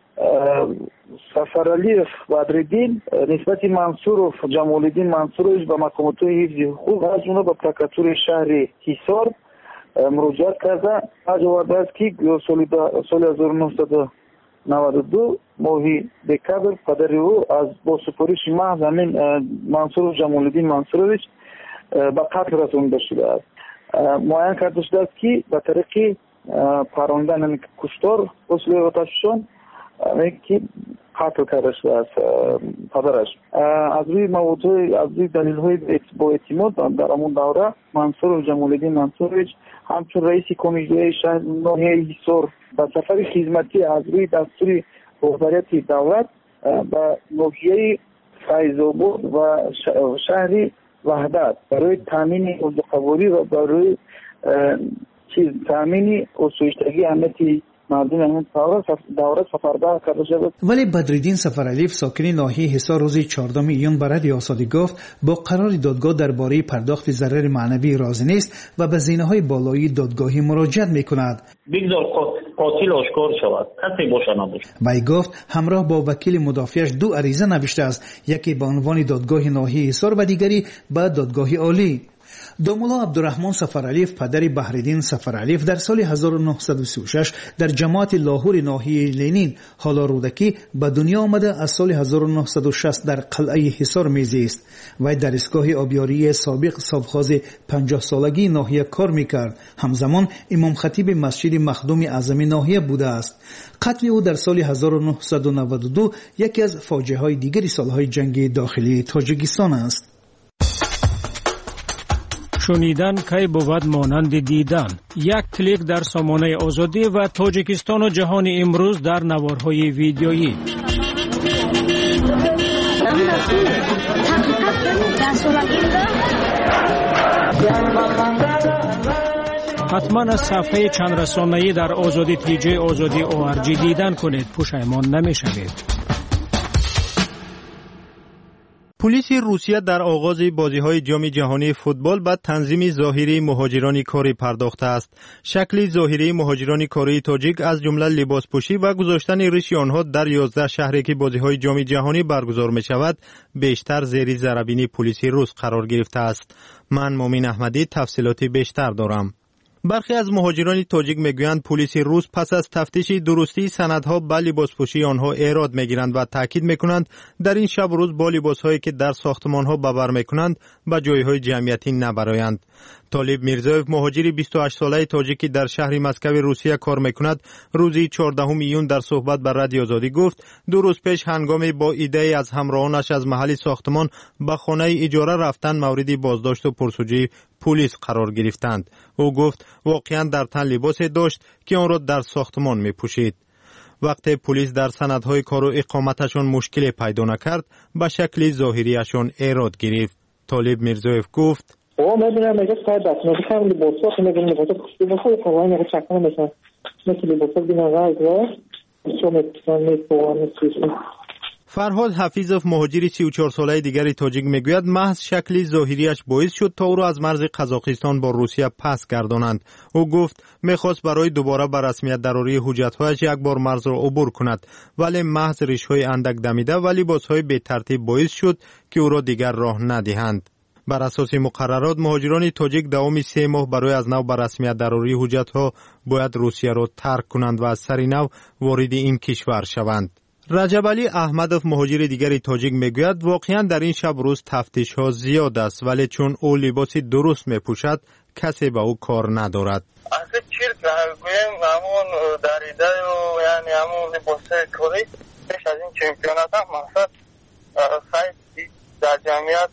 سفرعلیف بدرالدین نسبت منصورov جمال الدین منصورov به مقامات حفظ حقوق از اونها به پرکاتور شهر حصار مراجعت کرده. از آورده است که سال هزار و نهصد و نود و دو ماه دکتر پدر او از با سپارش محض همین منصورov جمال الدین منصورویچ به قتل رسانیده شده است. معین کرده شده است که به طریق پراندن کشتار اصول آتشفشان که قتل کرده شده است پدرش. از روی موضوع از روی دلیل های با اعتماد در همون دوره منصورov جمال الدین منصورویچ همچون رئیس کمیته شهر ناحیه حصار به سفر خدمتی از روی دستور رهبریت دولت به ناحیه فیض‌آباد و شهر وحدت برای تامین عضوقواری و برای چیز تامین اسویشتگی امنیتی مردم همین دوره سفرگاه کرده شد. ولی بدرالدین سفرعلیف ساکن ناحیه حصار روز چهاردهم ایون به رادیو آزادی گفت با قرار دادگاه درباره پرداخت ضرر معنوی راضی نیست و به زینه‌های بالایی دادگاهی مراجعت می‌کند. بگذار قاتل آشکار شود، کسی باشه نباشه. وی گفت همراه با وکیل مدافعش دو عریضه نوشته است، یکی به عنوان دادگاه ناحیه حصار و دیگری به دادگاه عالی. دامولا عبدالرحمن سفرعلیف پدر بحرالدین سفرعلیف در سال هزار و نهصد و سی و شش در جماعت لاهور ناحیه لنین حالا رودکی به دنیا آمده. از سال هزار و نهصد و شصت در قلعه حصار میزیست و در ایستگاه آبیاری سابق صابخواز پنجاه سالگی ناحیه کار میکرد. همزمان امام خطیب مسجد مخدوم اعظم ناحیه بوده است. قتل او در سال هزار و نهصد و نود و دو یکی از فاجعه های دیگری سالهای جنگ داخلی تاجیکستان است. شنیدن کی بود مانند دیدن. یک کلیک در سامانه آزادی و تاجیکستان و جهان امروز در نوارهای ویدیویی. حتما از صفحه چند رسانه‌ای در آزادی تیجی آزادی او ار جی دیدن کنید، پشیمان نمی‌شوید. پلیس روسیه در آغاز بازی‌های جام جهانی فوتبال به تنظیم ظاهری مهاجران کاری پرداخته است. شکل ظاهری مهاجران کاری تاجیک از جمله لباسپوشی و گذاشتن ریش آنها در یازده شهری که بازی‌های جام جهانی برگزار می‌شود بیشتر زیر ذره‌بینی پلیس روس قرار گرفته است. من مومن احمدی تفصیلاتی بیشتر دارم. برخی از مهاجران تاجیک میگویند پلیس روس پس از تفتیش درستی سندها با لباسپوشی آنها ایراد میگیرند و تاکید میکنند در این شب روز با لباسهایی که در ساختمانها به بر میکنند به جایهای جمعیتی نبرایند. طالب میرزایف مهاجر بیست و هشت ساله تاجیکی در شهر مسکو روسیه کار میکند روز چهاردهم ایون در صحبت با رادیو آزادی گفت دو روز پیش هنگامی با ایده از همراهانش از محل ساختمان به خانه اجاره رفتن مورد بازداشت و پرسجوی پلیس قرار گرفتند. او گفت واقعا در تن لباسی داشت که آن را در ساختمان می پوشید. وقتی پلیس در سندهای کار و اقامتشان مشکلی پیدا نکرد به شکل ظاهریشان ایراد گرفت. طالب میرزایف گفت او میدونم میگه شاید دستمال کنم لباسا که میگم لباسا پوشیده باشه خب این میگه چکمه مثلا مثل لباسا بینا غاز و چون میتونم میتونم فرهاد حفیظов مهاجر سی و چهار ساله دیگری تاجیک میگوید محض شکل ظاهریش باعث شد تا او را از مرز قزاقستان با روسیه پس گردانند. او گفت میخواست برای دوباره به رسمیت دراری حجت‌هایش یک بار مرز را عبور کند ولی محض ریش‌های اندک دمیده و لباس‌های بی ترتیب باعث شد که او را دیگر راه ندهند. بر اساس مقررات مهاجران تاجیک دوام سه ماه برای از نو به رسمیت دراری حجت‌ها باید روسیه را ترک کنند و از سر نو وارد این کشور شوند. رجب علی احمدov مهاجر دیگری تاجیک میگوید واقعا در این شب روز تفتیش ها زیاد است ولی چون او لباسی درست میپوشد کسی به او کار ندارد. اصلا چیرک نگویم همون دریده و یعنی همون لباس کاری پیش از این چمپیونات هم مقصد سایت در جمعیت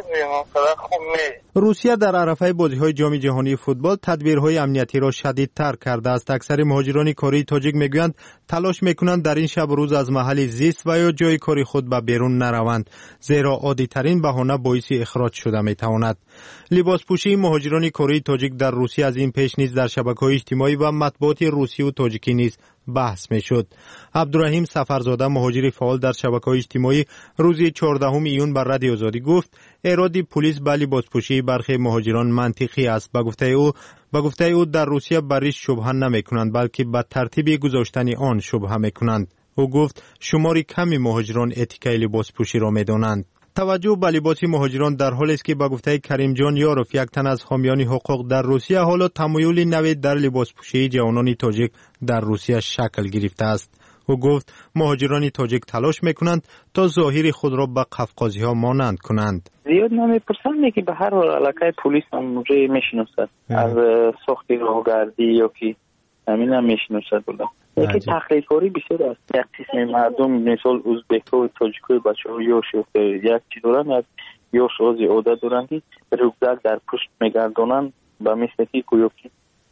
روسیه در عرفه بازی‌های جام جهانی فوتبال تدبیرهای امنیتی را شدیدتر کرده است. اکثر مهاجران کاری تاجیک میگویند تلاش میکنند در این شب روز از محل زیست و یا جای کاری خود به بیرون نروند زیرا عادی ترین بهانه باعث اخراج شده میتواند. لباس پوشی مهاجران کاری تاجیک در روسیه از این پیش نیز در شبکه‌های اجتماعی و مطبوعات روسی و تاجیکی نیز بحث میشد. عبدالرحیم سفرزاده مهاجر فعال در شبکه‌های اجتماعی روز چهاردهم ایون بر رادیو آزادی گفت ایراد پلیس به لباسپوشی برخی مهاجران منطقی است. به گفته او به گفته او در روسیه بریش شبهه نمی‌کنند بلکه به ترتیب گذاشتن آن شبهه می‌کنند. او گفت شماری کمی مهاجران اتیکه لباسپوشی را می‌دانند. توجه به لباس مهاجران در حالی است که به گفته کریم جان یاروف یک تن از حامیان حقوق در روسیه حالا تمایل نوید در لباسپوشی جوانان تاجیک در روسیه شکل گرفته است. او گفت مهاجران تاجیک تلاش میکنند تا ظاهر خود را به قفقازی ها مانند کنند. زیاد نمیپرسند که به هر حال علاقه پلیس هم اونجا میشناسد از ساخت راهگردی یا که همین هم میشناسد بوده. یکی تقلید کاری بسیار است. یک قسم مردم مثال ازبک و تاجیک و بچه ها یا شفته یک چی دارن از یا شازی عادت دارن که رکزک در پشت میگردانن و مثل که گویا که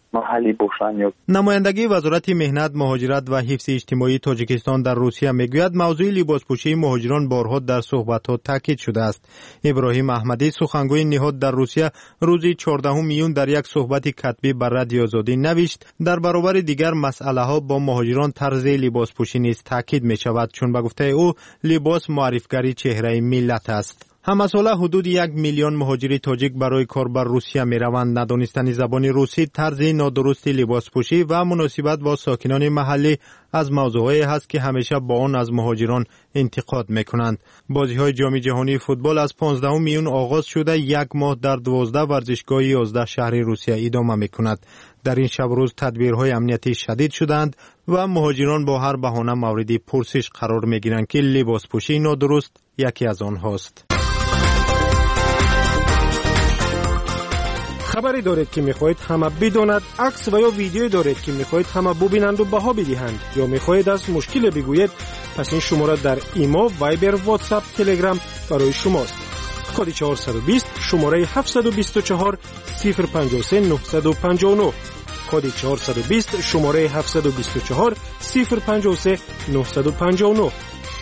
محلی باشن. یا نمایندگی وزارت مهنت، مهاجرت و حفظ اجتماعی تاجیکستان در روسیه میگوید موضوع لباسپوشی مهاجران بارها در صحبت‌ها تاکید شده است. ابراهیم احمدی سخنگوی نهاد در روسیه روز چهاردهم میون در یک صحبت کتبی بر رادیو آزادی نوشت در برابر دیگر مسئله‌ها با مهاجران طرز لباسپوشی نیز تاکید می‌شود، چون به گفته او لباس معرفگری چهره ملت است. هم از حالا حدود یک میلیون مهاجر تاجیک برای کار بر روسیه می روند. ندانستن زبان روسی، طرز نادرست لباسپوشی و مناسبت با ساکنان محلی از موضوعی هست که همیشه با آن از مهاجران انتقاد می کنند. بازی های جام جهانی فوتبال از پانزدهم میون آغاز شده یک ماه در دوازده ورزشگاه یازده شهر روسیه ادامه می کند. در این شب روز تدبیرهای امنیتی شدید شدند و مهاجران با هر بهانه مورد پرسش قرار می گیرند که لباسپوشی نادرست یکی از آنهاست. خبری دارید که میخواهید همه بداند، عکس و یا ویدیویی دارید که میخواهید همه ببینند و بها بدهند، یا میخواهید از مشکل بگویید، پس این شماره در ایما، وایبر، واتساپ، تلگرام برای شماست. کد چهارصد و بیست شماره هفتصد و بیست و چهار صفر پنجاه و سه نهصد و پنجاه و نه. کد چهارصد و بیست شماره هفتصد و بیست و چهار صفر پنجاه و سه نهصد و پنجاه و نه.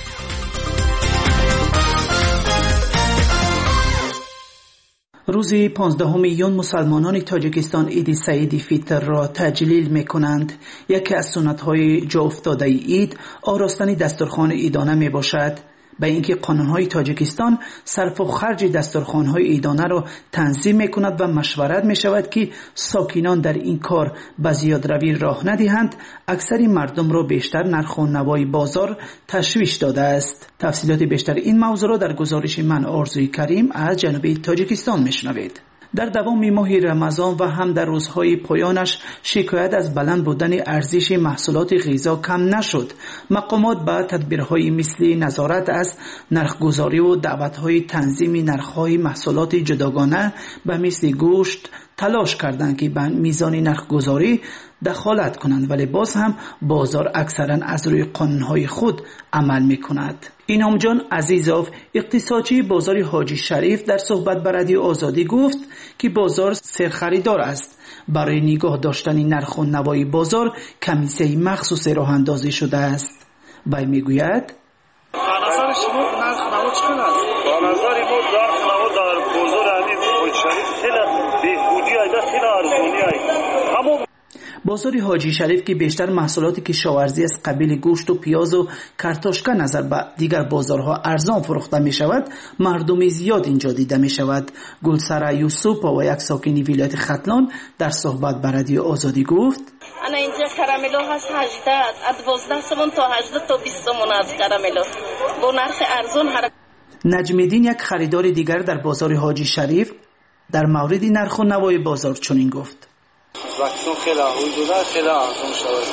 روز پانزدهم میون مسلمانان تاجیکستان عید سعید فیتر را تجلیل می کنند. یکی از سنت‌های جا افتاده عید آراستن دسترخوان عیدانه می باشد. به اینکه قانون‌های تاجیکستان صرف و خرج دسترخوان‌های عیدانه را تنظیم می‌کند و مشورت می‌شود که ساکنان در این کار به زیادروی راه ندهند، اکثر مردم را بیشتر نرخ و نوای بازار تشویش داده است. تفصیلات بیشتر این موضوع را در گزارش من آرزوی کریم از جنوب تاجیکستان می‌شنوید. در دوام ماه رمضان و هم در روزهای پایانش شکایت از بلند بودن ارزش محصولات غذا کم نشد. مقامات با تدبیرهای مثل نظارت از نرخگذاری و دعوتهای تنظیم نرخهای محصولات جداگانه به مثل گوشت تلاش کردند که به میزان نرخگذاری دخالت کنند، ولی باز هم بازار اکثرا از روی قانونهای خود عمل میکند. اینام جان عزیزوف، اقتصادچی بازار حاجی شریف، در صحبت با رادیو آزادی گفت که بازار سرخریدار است. برای نگاه داشتن نرخ و نوای بازار کمیسه مخصوص راه اندازی شده است. وی میگوید به نظر شما نرخ نوا چقدر است؟ به نظر ما نرخ نوا در بازار حاجی شریف خیلی بهبودی است، خیلی ارزانی است. اما بازار حاجی شریف که بیشتر محصولات کشاورزی از قبیل گوشت و پیاز و کارتوشکا نظر به دیگر بازارها ارزان فروخته می شود، مردم زیاد اینجا دیده می شود. گلسره یوسف و یک ساکن ولایت ختلان در صحبت با رادیو آزادی گفت انا اینجا کراملو هست هجده از دوازده سوم تا هجده تا بیست سوم از کراملو با نرخ ارزان حرکت. نجمیدین یک خریدار دیگر در بازار حاجی شریف در مورد نرخ و نوای بازار چنین گفت: وقتی خیلی حدودا خیلی ارزان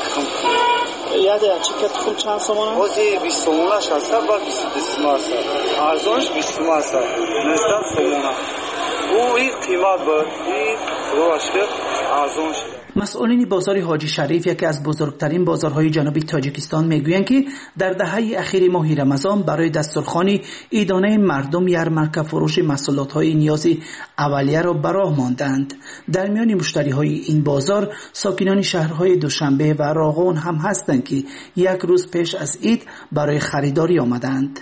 شده. یاده چیکت خوب چند سومونه؟ بازی بیست سومونش هست با بیست دسم هست. ارزانش بیست هست. نزدیک سومونه. او این قیمت بود. این روش ارزان شده. مسئولین بازار حاجی شریف، یکی از بزرگترین بازارهای جنوبی تاجیکستان، میگویند که در دهه اخیر ماه رمضان برای دسترخوان عیدانه مردم یرمرکه فروش محصولات‌های نیاز اولیه را به راه ماندند. در میان مشتری‌های این بازار ساکنان شهرهای دوشنبه و راغون هم هستند که یک روز پیش از عید برای خریداری آمدند.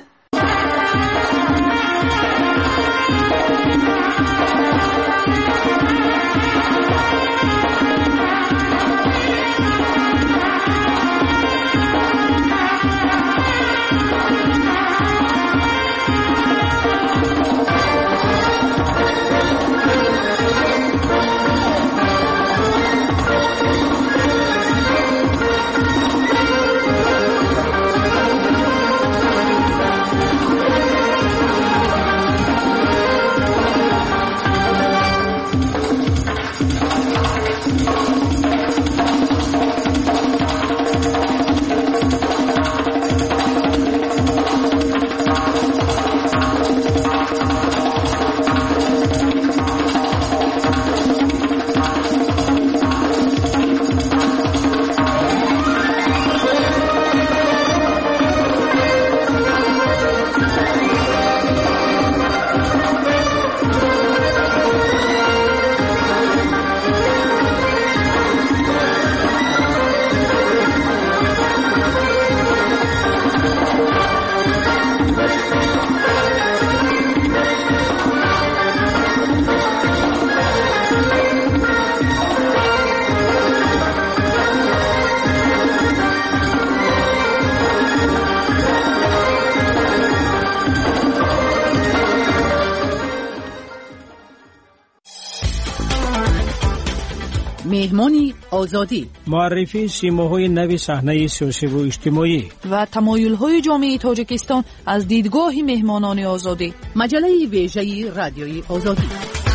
مهمانی آزادی، معرفی سیماهای نوی صحنه سیاسی و اجتماعی و تمایل‌های جامعه تاجیکستان از دیدگاه مهمانان آزادی. مجله ویژه رادیوی آزادی.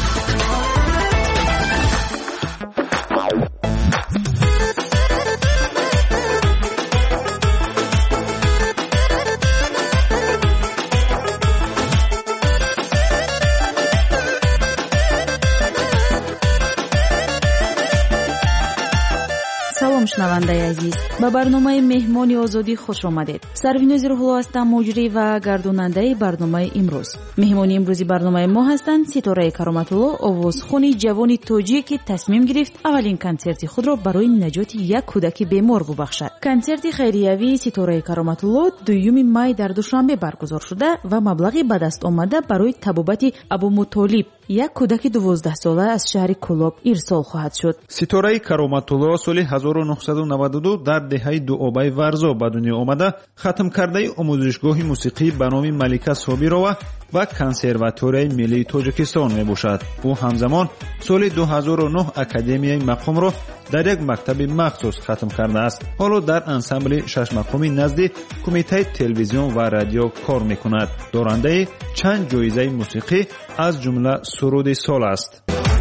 شنونده عزیز، به برنامه مهمانی آزادی خوش آمدید. سرویناز روح‌الله هستم، مجری و گرداننده برنامه امروز. مهمانی امروزی برنامه ما هستند ستاره کرامت‌الله، آوازخوان جوان تاجیک که تصمیم گرفت اولین کنسرت خود را برای نجات یک کودک بیمار ببخشد. کنسرت خیریوی ستاره کرامت‌الله دوم می در دوشنبه برگزار شده و مبلغی به دست آمده برای طبابت ابو مطالب، یک کودک دوازده ساله از شهر کلاب ارسال خواهد شد. ستاره کرامت‌الله سال هزار و نهصد و نود و دو در دهه دوآبای ورزا به دنیا آمده، ختم کرده آموزشگاه موسیقی به نام ملیکا صابرова و کنسرواتوریای ملی تاجیکستان می باشد. او همزمان سال دو هزار و نه اکادمیای مقام را در یک مکتب مخصوص ختم کرده است. حالا در انسامبل شش مقامی نزد کمیته تلویزیون و رادیو کار می کند. دارنده چند جایزه موسیقی از جمله سرود سال است.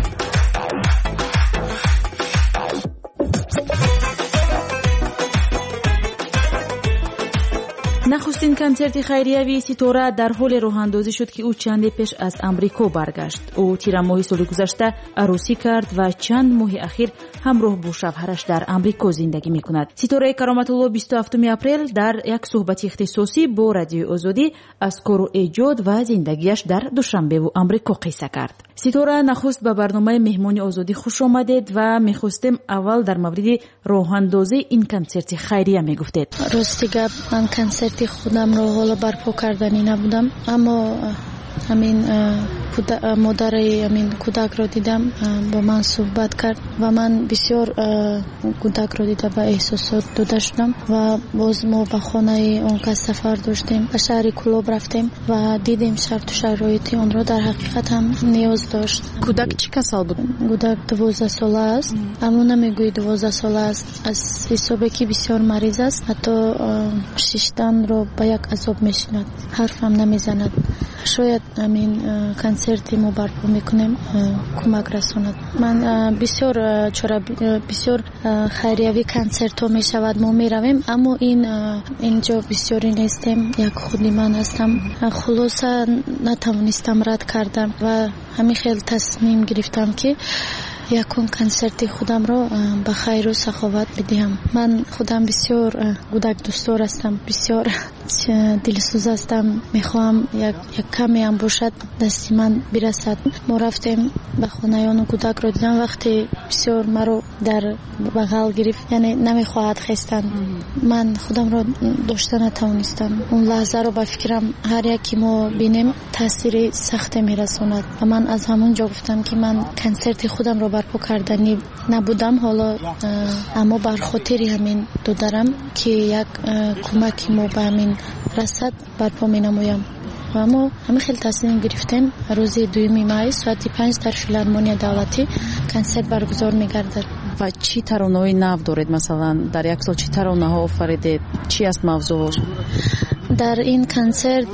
نخستین کنسرت خیریوی ستاره در حال راه اندازی شد که او چند پیش از امریکا برگشت. او تیر ماه سال گذشته عروسی کرد و چند ماه اخیر همراه با شوهرش در امریکا زندگی میکند. ستاره کرامت‌الله بیست و هفتم اپریل در یک صحبت اختصاصی با رادیو آزادی از کار و ایجاد و زندگیش در دوشنبه و امریکا قصه کرد. ستاره نخست به برنامه مهمانی آزادی خوش آمدید و میخواستیم اول در مورد راه اندازی این کنسرت خیریه میگفتید. راستی گپ، من کنسرت خودم رو حالا برپا کردنی نبودم، اما همین مادر همین کودک رو دیدم، با من صحبت کرد و من بسیار کودک رو دیدم و احساسات داده شدم و باز ما به خانه اون کس سفر داشتیم، به شهر کلاب رفتیم و دیدیم شرط و شرایط اون رو در حقیقت هم نیاز داشت. کودک چی سال بود؟ کودک دوازده ساله است، اما نمیگوی دوازده ساله است، از حسابی که بسیار مریض است، حتی شیشتن رو به یک عذاب میشیند، حرف هم نمیزند. شاید همین کنسرت ما برپا میکنیم کمک رساند. من بسیار چرا بسیار خیریوی کنسرت ها میشود ما میرویم، اما این اینجا بسیاری نیستیم، یک خودی من هستم. خلاصه نتوانستم رد کردم و همین خیلی تصمیم گرفتم که یکون کنسرت خودم رو به خیر و سخاوت بدهم. من خودم بسیار کودک دوستدار هستم، بسیار دلسوز هستم، میخوام یک, یک کمی هم باشد دستی من برسد. ما رفتیم به خانه اون کودک رو دیدم، وقتی بسیار مرا در بغل گرفت، یعنی نمیخواهد خستن، من خودم رو داشته نتوانستم. اون لحظه رو به فکرم هر یکی ما بینیم تاثیر سخت میرساند و من از همون جا گفتم که من کنسرت خودم رو برپا کردنی نبودم، حالا اما بر خاطر همین دو دارم که یک کمکی ما به همین رسد برپا می نمویم. و اما همه خیلی تصمیم گرفتیم روز دوم می ساعت پنج در فیلارمونی دولتی کنسرت برگزار می گردد. و چی ترانه‌های نو دارید؟ مثلا در یک سال چی ترانه ها آفریدید؟ چی است موضوعش؟ در این کنسرت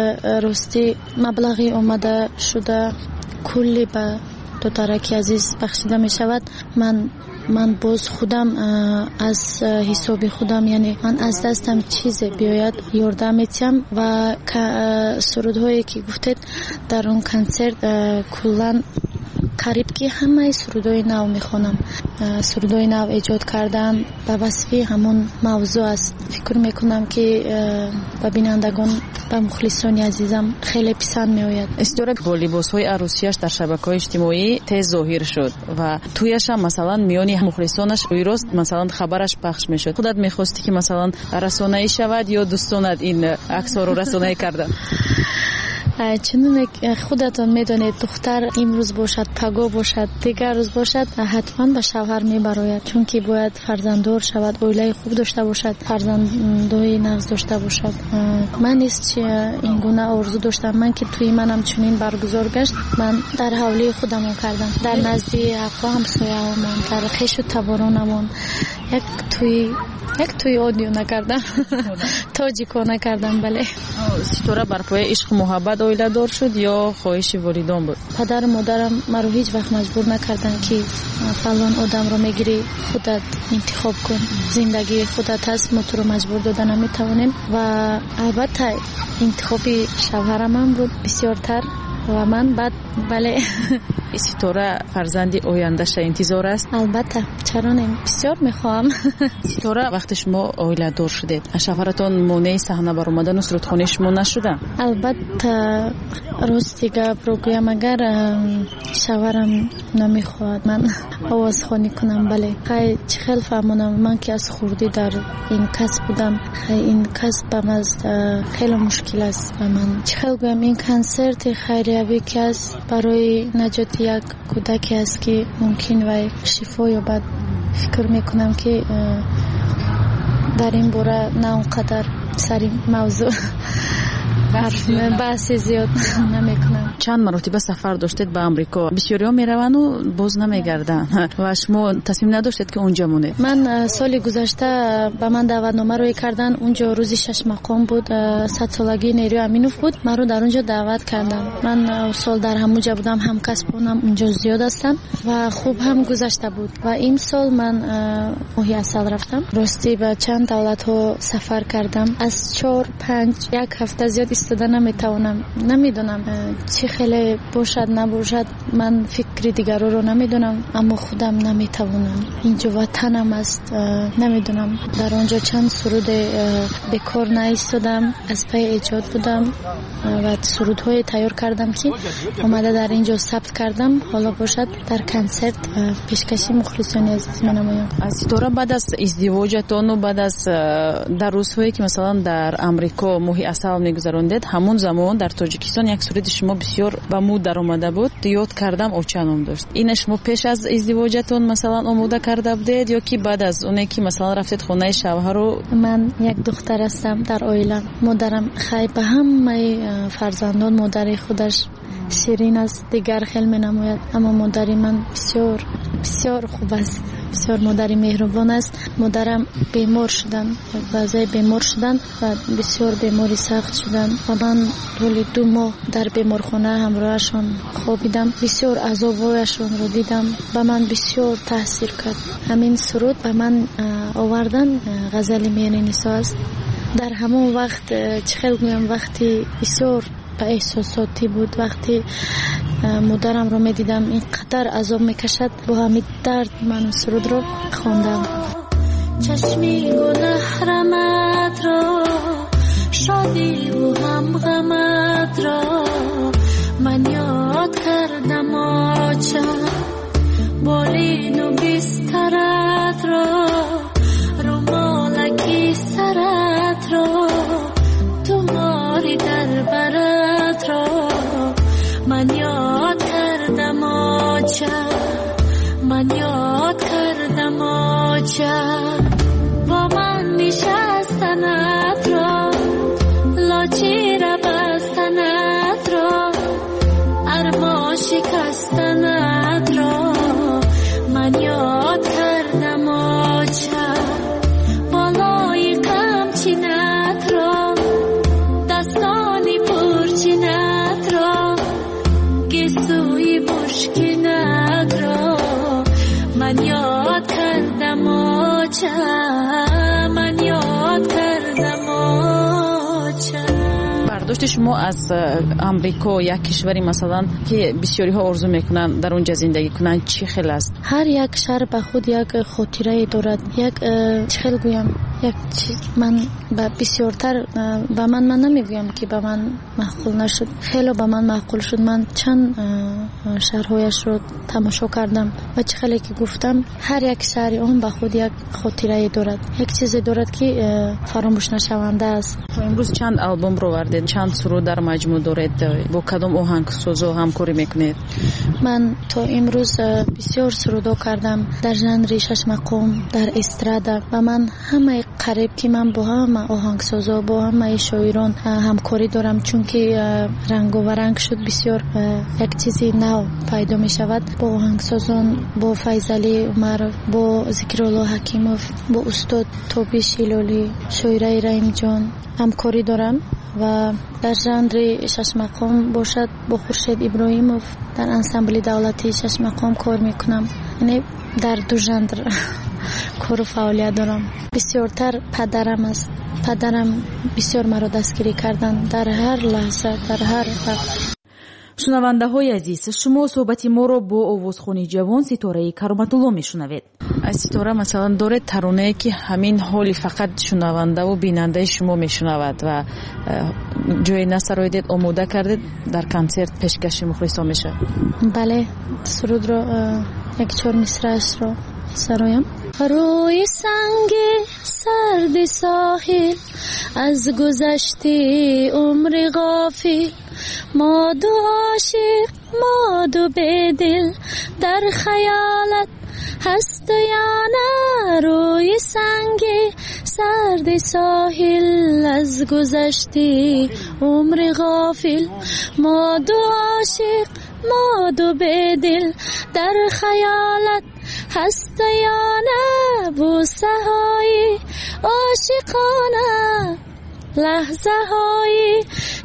راستی مبلغی آمده شده کلی به دو ترک عزیز بخشیده می شود. من من باز خودم از حساب خودم، یعنی من از دستم چیز بیاید یاردم میتیم و سرودهایی که گفتید در اون کنسرت کلان قریب که همه سرودهای نو میخونم. سرودهای نو ایجاد کردم به وصفی همون موضوع است. فکر میکنم که به بینندگان و مخلصان عزیزم خیلی پسند میآید. استوره با لباسهای عروسیش در شبکه‌های اجتماعی تیز ظاهر شد و تویش هم مثلا میانی مخلصانش روی راست مثلا خبرش پخش میشد. خودت میخواستی که مثلا رسانه‌ای شود یا دوستانت این عکس‌ها رو رسانه‌ای کردن؟ چون خودتون میدونید دختر امروز باشد پگاه باشد دیگر روز باشد حتما به شوهر میبراید، چون که باید فرزنددار شود، اویله خوب داشته باشد، فرزندای نغز داشته باشد. من نیست چی این گونه آرزو داشتم. من که توی منم چنین برگزار گشت، من در حوله خودمون کردم، در نزدی حقا همسایه‌مون، در خیش و تبارانمون یک توی یک توی آدیو نکردم تاجیکو نکردم. بله. ستاره بر پای عشق محبت اویله دار شد یا خواهش والیدان بود؟ پدر و مادرم مرا هیچ وقت مجبور نکردن که فلان آدم رو میگیری خودت انتخاب کن، زندگی خودت هست، ما تو رو مجبور دادن نمیتوانیم. و البته انتخابی شوهرم هم بود بسیارتر و من بعد بله. ستاره فرزندی آینده‌اش انتظار است؟ البته، چرا نه، بسیار میخوام. ستاره وقتی شما اویله دار شدید شوهرتون مانع صحنه بر اومدن سرودخوانی شما نشدن؟ البته راستی گپ رو گویم، اگر شوهرم نمیخواد من آواز خوانی کنم، بله خیلی خیلی فهمونم. من که از خوردی در این کسب بودم، خیلی این کسب بم خیلی مشکل است و من چخیل گویم این کنسرت خیریوی که است برای نجات یک کودکی است که ممکن و شفا یابد. فکر میکنم که در این باره نه اونقدر سری موضوع بحث زیاد نمیکنم. چند مرتبه سفر داشتید به امریکا، بسیاری ها میروند و باز نمیگردن و شما تصمیم نداشتید که اونجا مونید؟ من سال گذشته به من دعوتنامه روی کردن، اونجا روزی شش مقام بود، صد سالگی نیروی امینوف بود، من رو در اونجا دعوت کردن. من سال در همونجا بودم، هم کسبونم اونجا زیاد هستن و خوب هم گذشته بود. و این سال من ماهی اصل رفتم، راستی به چند دولت ها سفر کردم، از چهار پنج یک هفته زیاد استاده نمیتونم، نمیدونم چی خیلی باشد نباشد، من فکری دیگر رو نمیدونم، اما خودم نمیتونم. اینجا وطنم است، نمیدونم. در اونجا چند سرود بکار نایستادم، از پای ایجاد بودم و سرودهای تیار کردم که اومده در اینجا ثبت کردم، حالا باشد در کنسرت پیشکشی مخلصانی عزیز منمایم. ستاره بعد از ازدواجتون و بعد از در روزهایی که مثلا در امریکا ماهی اصل میگذروندید، همون زمان در تاجیکستان یک سرود شما بسیار به مود در اومده بود، یاد کردم اوچانم داشت. این شما پیش از ازدواجتون مثلا آماده کرده بودید یا که بعد از اونی که مثلا رفتید خونه شوهر رو؟ من یک دختر هستم در عائله، مادرم خیلی به همه فرزندان مادر خودش شیرین است، دیگر خیلی می نماید، اما مادری من بسیار بسیار خوب است، بسیار مادری مهربان است. مادرم بیمار شدن، بعضی بیمار شدن و بسیار بیماری سخت شدن و من طول دو ماه در بیمارخانه همراهشان خوابیدم، بسیار عذابایشان رو دیدم، به من بسیار تاثیر کرد. همین سرود به من آوردن غزل میان نسا است. در همون وقت چخیل گویم، وقتی بسیار به احساساتی بود، وقتی مادرم رو می دیدم این قدر عذاب می کشد، با همین درد من سرود رو خواندم. چشمی گل حرمت را، شادی و هم غمت را، من یاد کردم آچه بالین و بسترت را، رومالکی سرت را، تو ماری در برت را، من یاد کردم آچه، من یاد کردم آچه، با من نشستنت را، لاچی را بستنت را، ارما شکستنت را، من یاد کردم آچه، بالای قمچینت را، دستانی پرچینت را، گسوی مشکینت را، من یاد کردم آچه، من یاد کردم آچه. برداشت شما از امریکا، یک کشوری مثلا که بسیاری ها آرزو میکنن در اونجا زندگی کنن، چی خیلی است؟ هر یک شهر به خود یک خاطره دارد، یک چخیل گویم، یک چیز من با بسیارتر با من من نمیگویم که با من معقول نشد، خیلی با من معقول شد. من چند شهرهایش رو تماشا کردم و چه خیلی که گفتم هر یک شهر اون با خود یک خاطره دارد، یک چیز دارد که فراموش نشونده است. امروز چند آلبوم رو وردید، چند سرود در مجموع دارید، با کدام آهنگسازا همکاری میکنید؟ من تا امروز بسیار سرودا کردم در ژانر شش مقام، در استرادا و من همه قریب که من با همه آهنگسازا با همه شاعران همکاری دارم، چون که رنگ و رنگ شد بسیار یک چیزی نو پیدا می شود. با آهنگسازان، با فیضعلی عمر، با ذکرالله حکیموف، با استاد توبی شیلالی، شاعره رحیم جان همکاری دارم و در ژانر شش مقام باشد با خورشید ابراهیموف در انسامبل دولتی شش مقام کار میکنم. یعنی در دو ژانر کار و فعالیت دارم. بسیارتر پدرم است. پدرم بسیار مرا دستگیری کردن در هر لحظه، در هر وقت. شنونده های عزیز، شما صحبتی ما رو با آوازخوانی جوان ستاره کرامت‌الله میشنوید. از ستاره مثلا داره ترانه‌ای که همین حالی فقط شنونده و بیننده شما میشنود و جای نسرایدید آماده کردید در کنسرت پیشکش مخلصا میشه. بله، سرود رو یک چهار مصرعش رو سرایم. روی سنگ سرد ساحل از گذشته عمر غافل، ما دو عاشق ما دو بدل در خیالت هست یا نه. روی سنگ سرد ساحل از گذشته عمر غافل، ما دو عاشق ما دو بدل در خیالت هست یا نه. بوسه های عاشقانه، لحظه های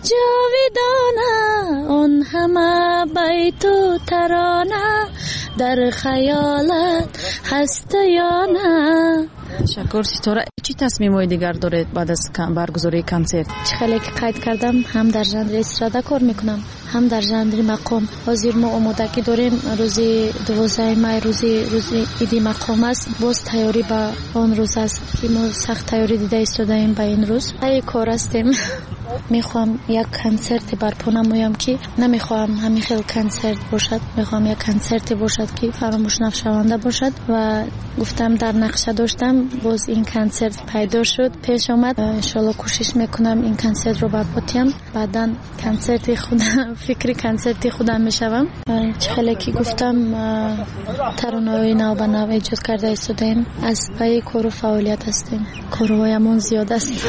جاودانه، اون همه بیت و ترانه در خیالت هست یا نه. شکر ستاره. چی تصمیم‌های دیگر دارید بعد از برگزاری کنسرت؟ چه خیلی که قید کردم، هم در ژانر استرادا کار میکنم، هم در ژانر مقام. حاضر ما آمادگی داریم روزی دوازده می روزی روزی ایدی مقام است. باز تیاری با آن روز است که ما سخت تیاری دیده ایستادیم با این روز. ای کار هستیم. میخوام یک کنسرت برپا نمایم که نمیخوام همین خیلی کنسرت باشد، میخوام یک کنسرت باشد که فراموش نشونده باشد و گفتم در نقشه داشتم، باز این کنسرت پیدا شد، پیش آمد. انشالله کوشش میکنم این کنسرت رو برپا تیم، بعدا کنسرت خودم فکری کنسرت خودم میشوم. چخیلی که گفتم ترانه‌های نو به نو ایجاد کرده ایستادیم، از پای کار و فعالیت هستیم، کارهایمون زیاد است.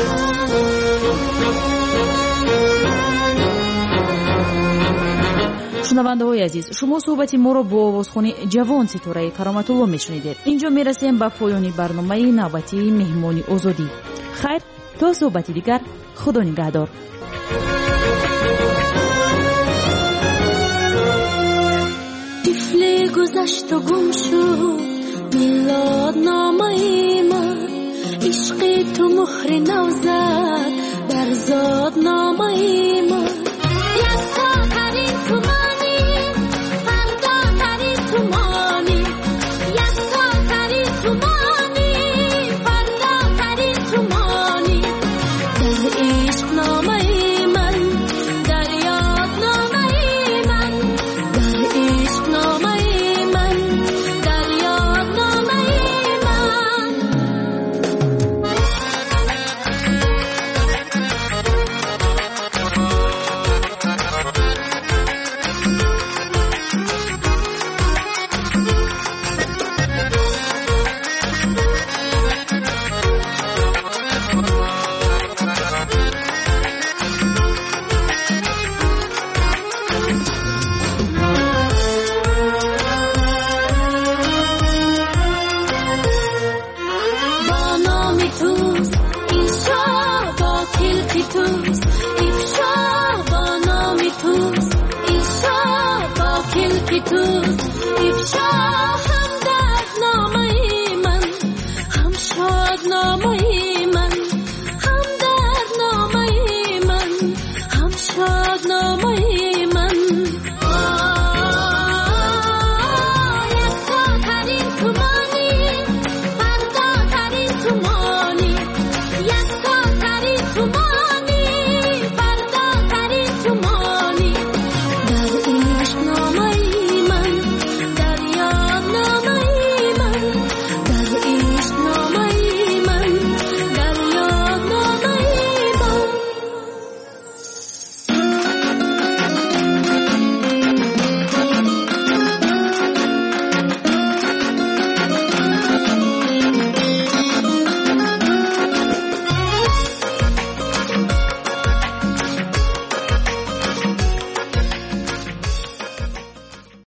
شنونده های عزیز، شما صحبتی ما رو با آوازخوانی جوان ستاره کرامت‌الله میشنیدید. اینجا میرسیم به پایان برنامه نوبتی مهمانی آزادی. خیر تا صحبتی دیگر، خدا نگهدار. طفل گذشت و گم شد میلاد نامه من، عشق تو مهر نو زد در زاد نامه من. یسا ترین تو مانی، فردا ترین تو مانی، یسا ترین تو مانی، فردا ترین تو مانی. در عشق نامه من، در یاد نامه من، در عشق نامه من، در یاد نامه من. Ifşa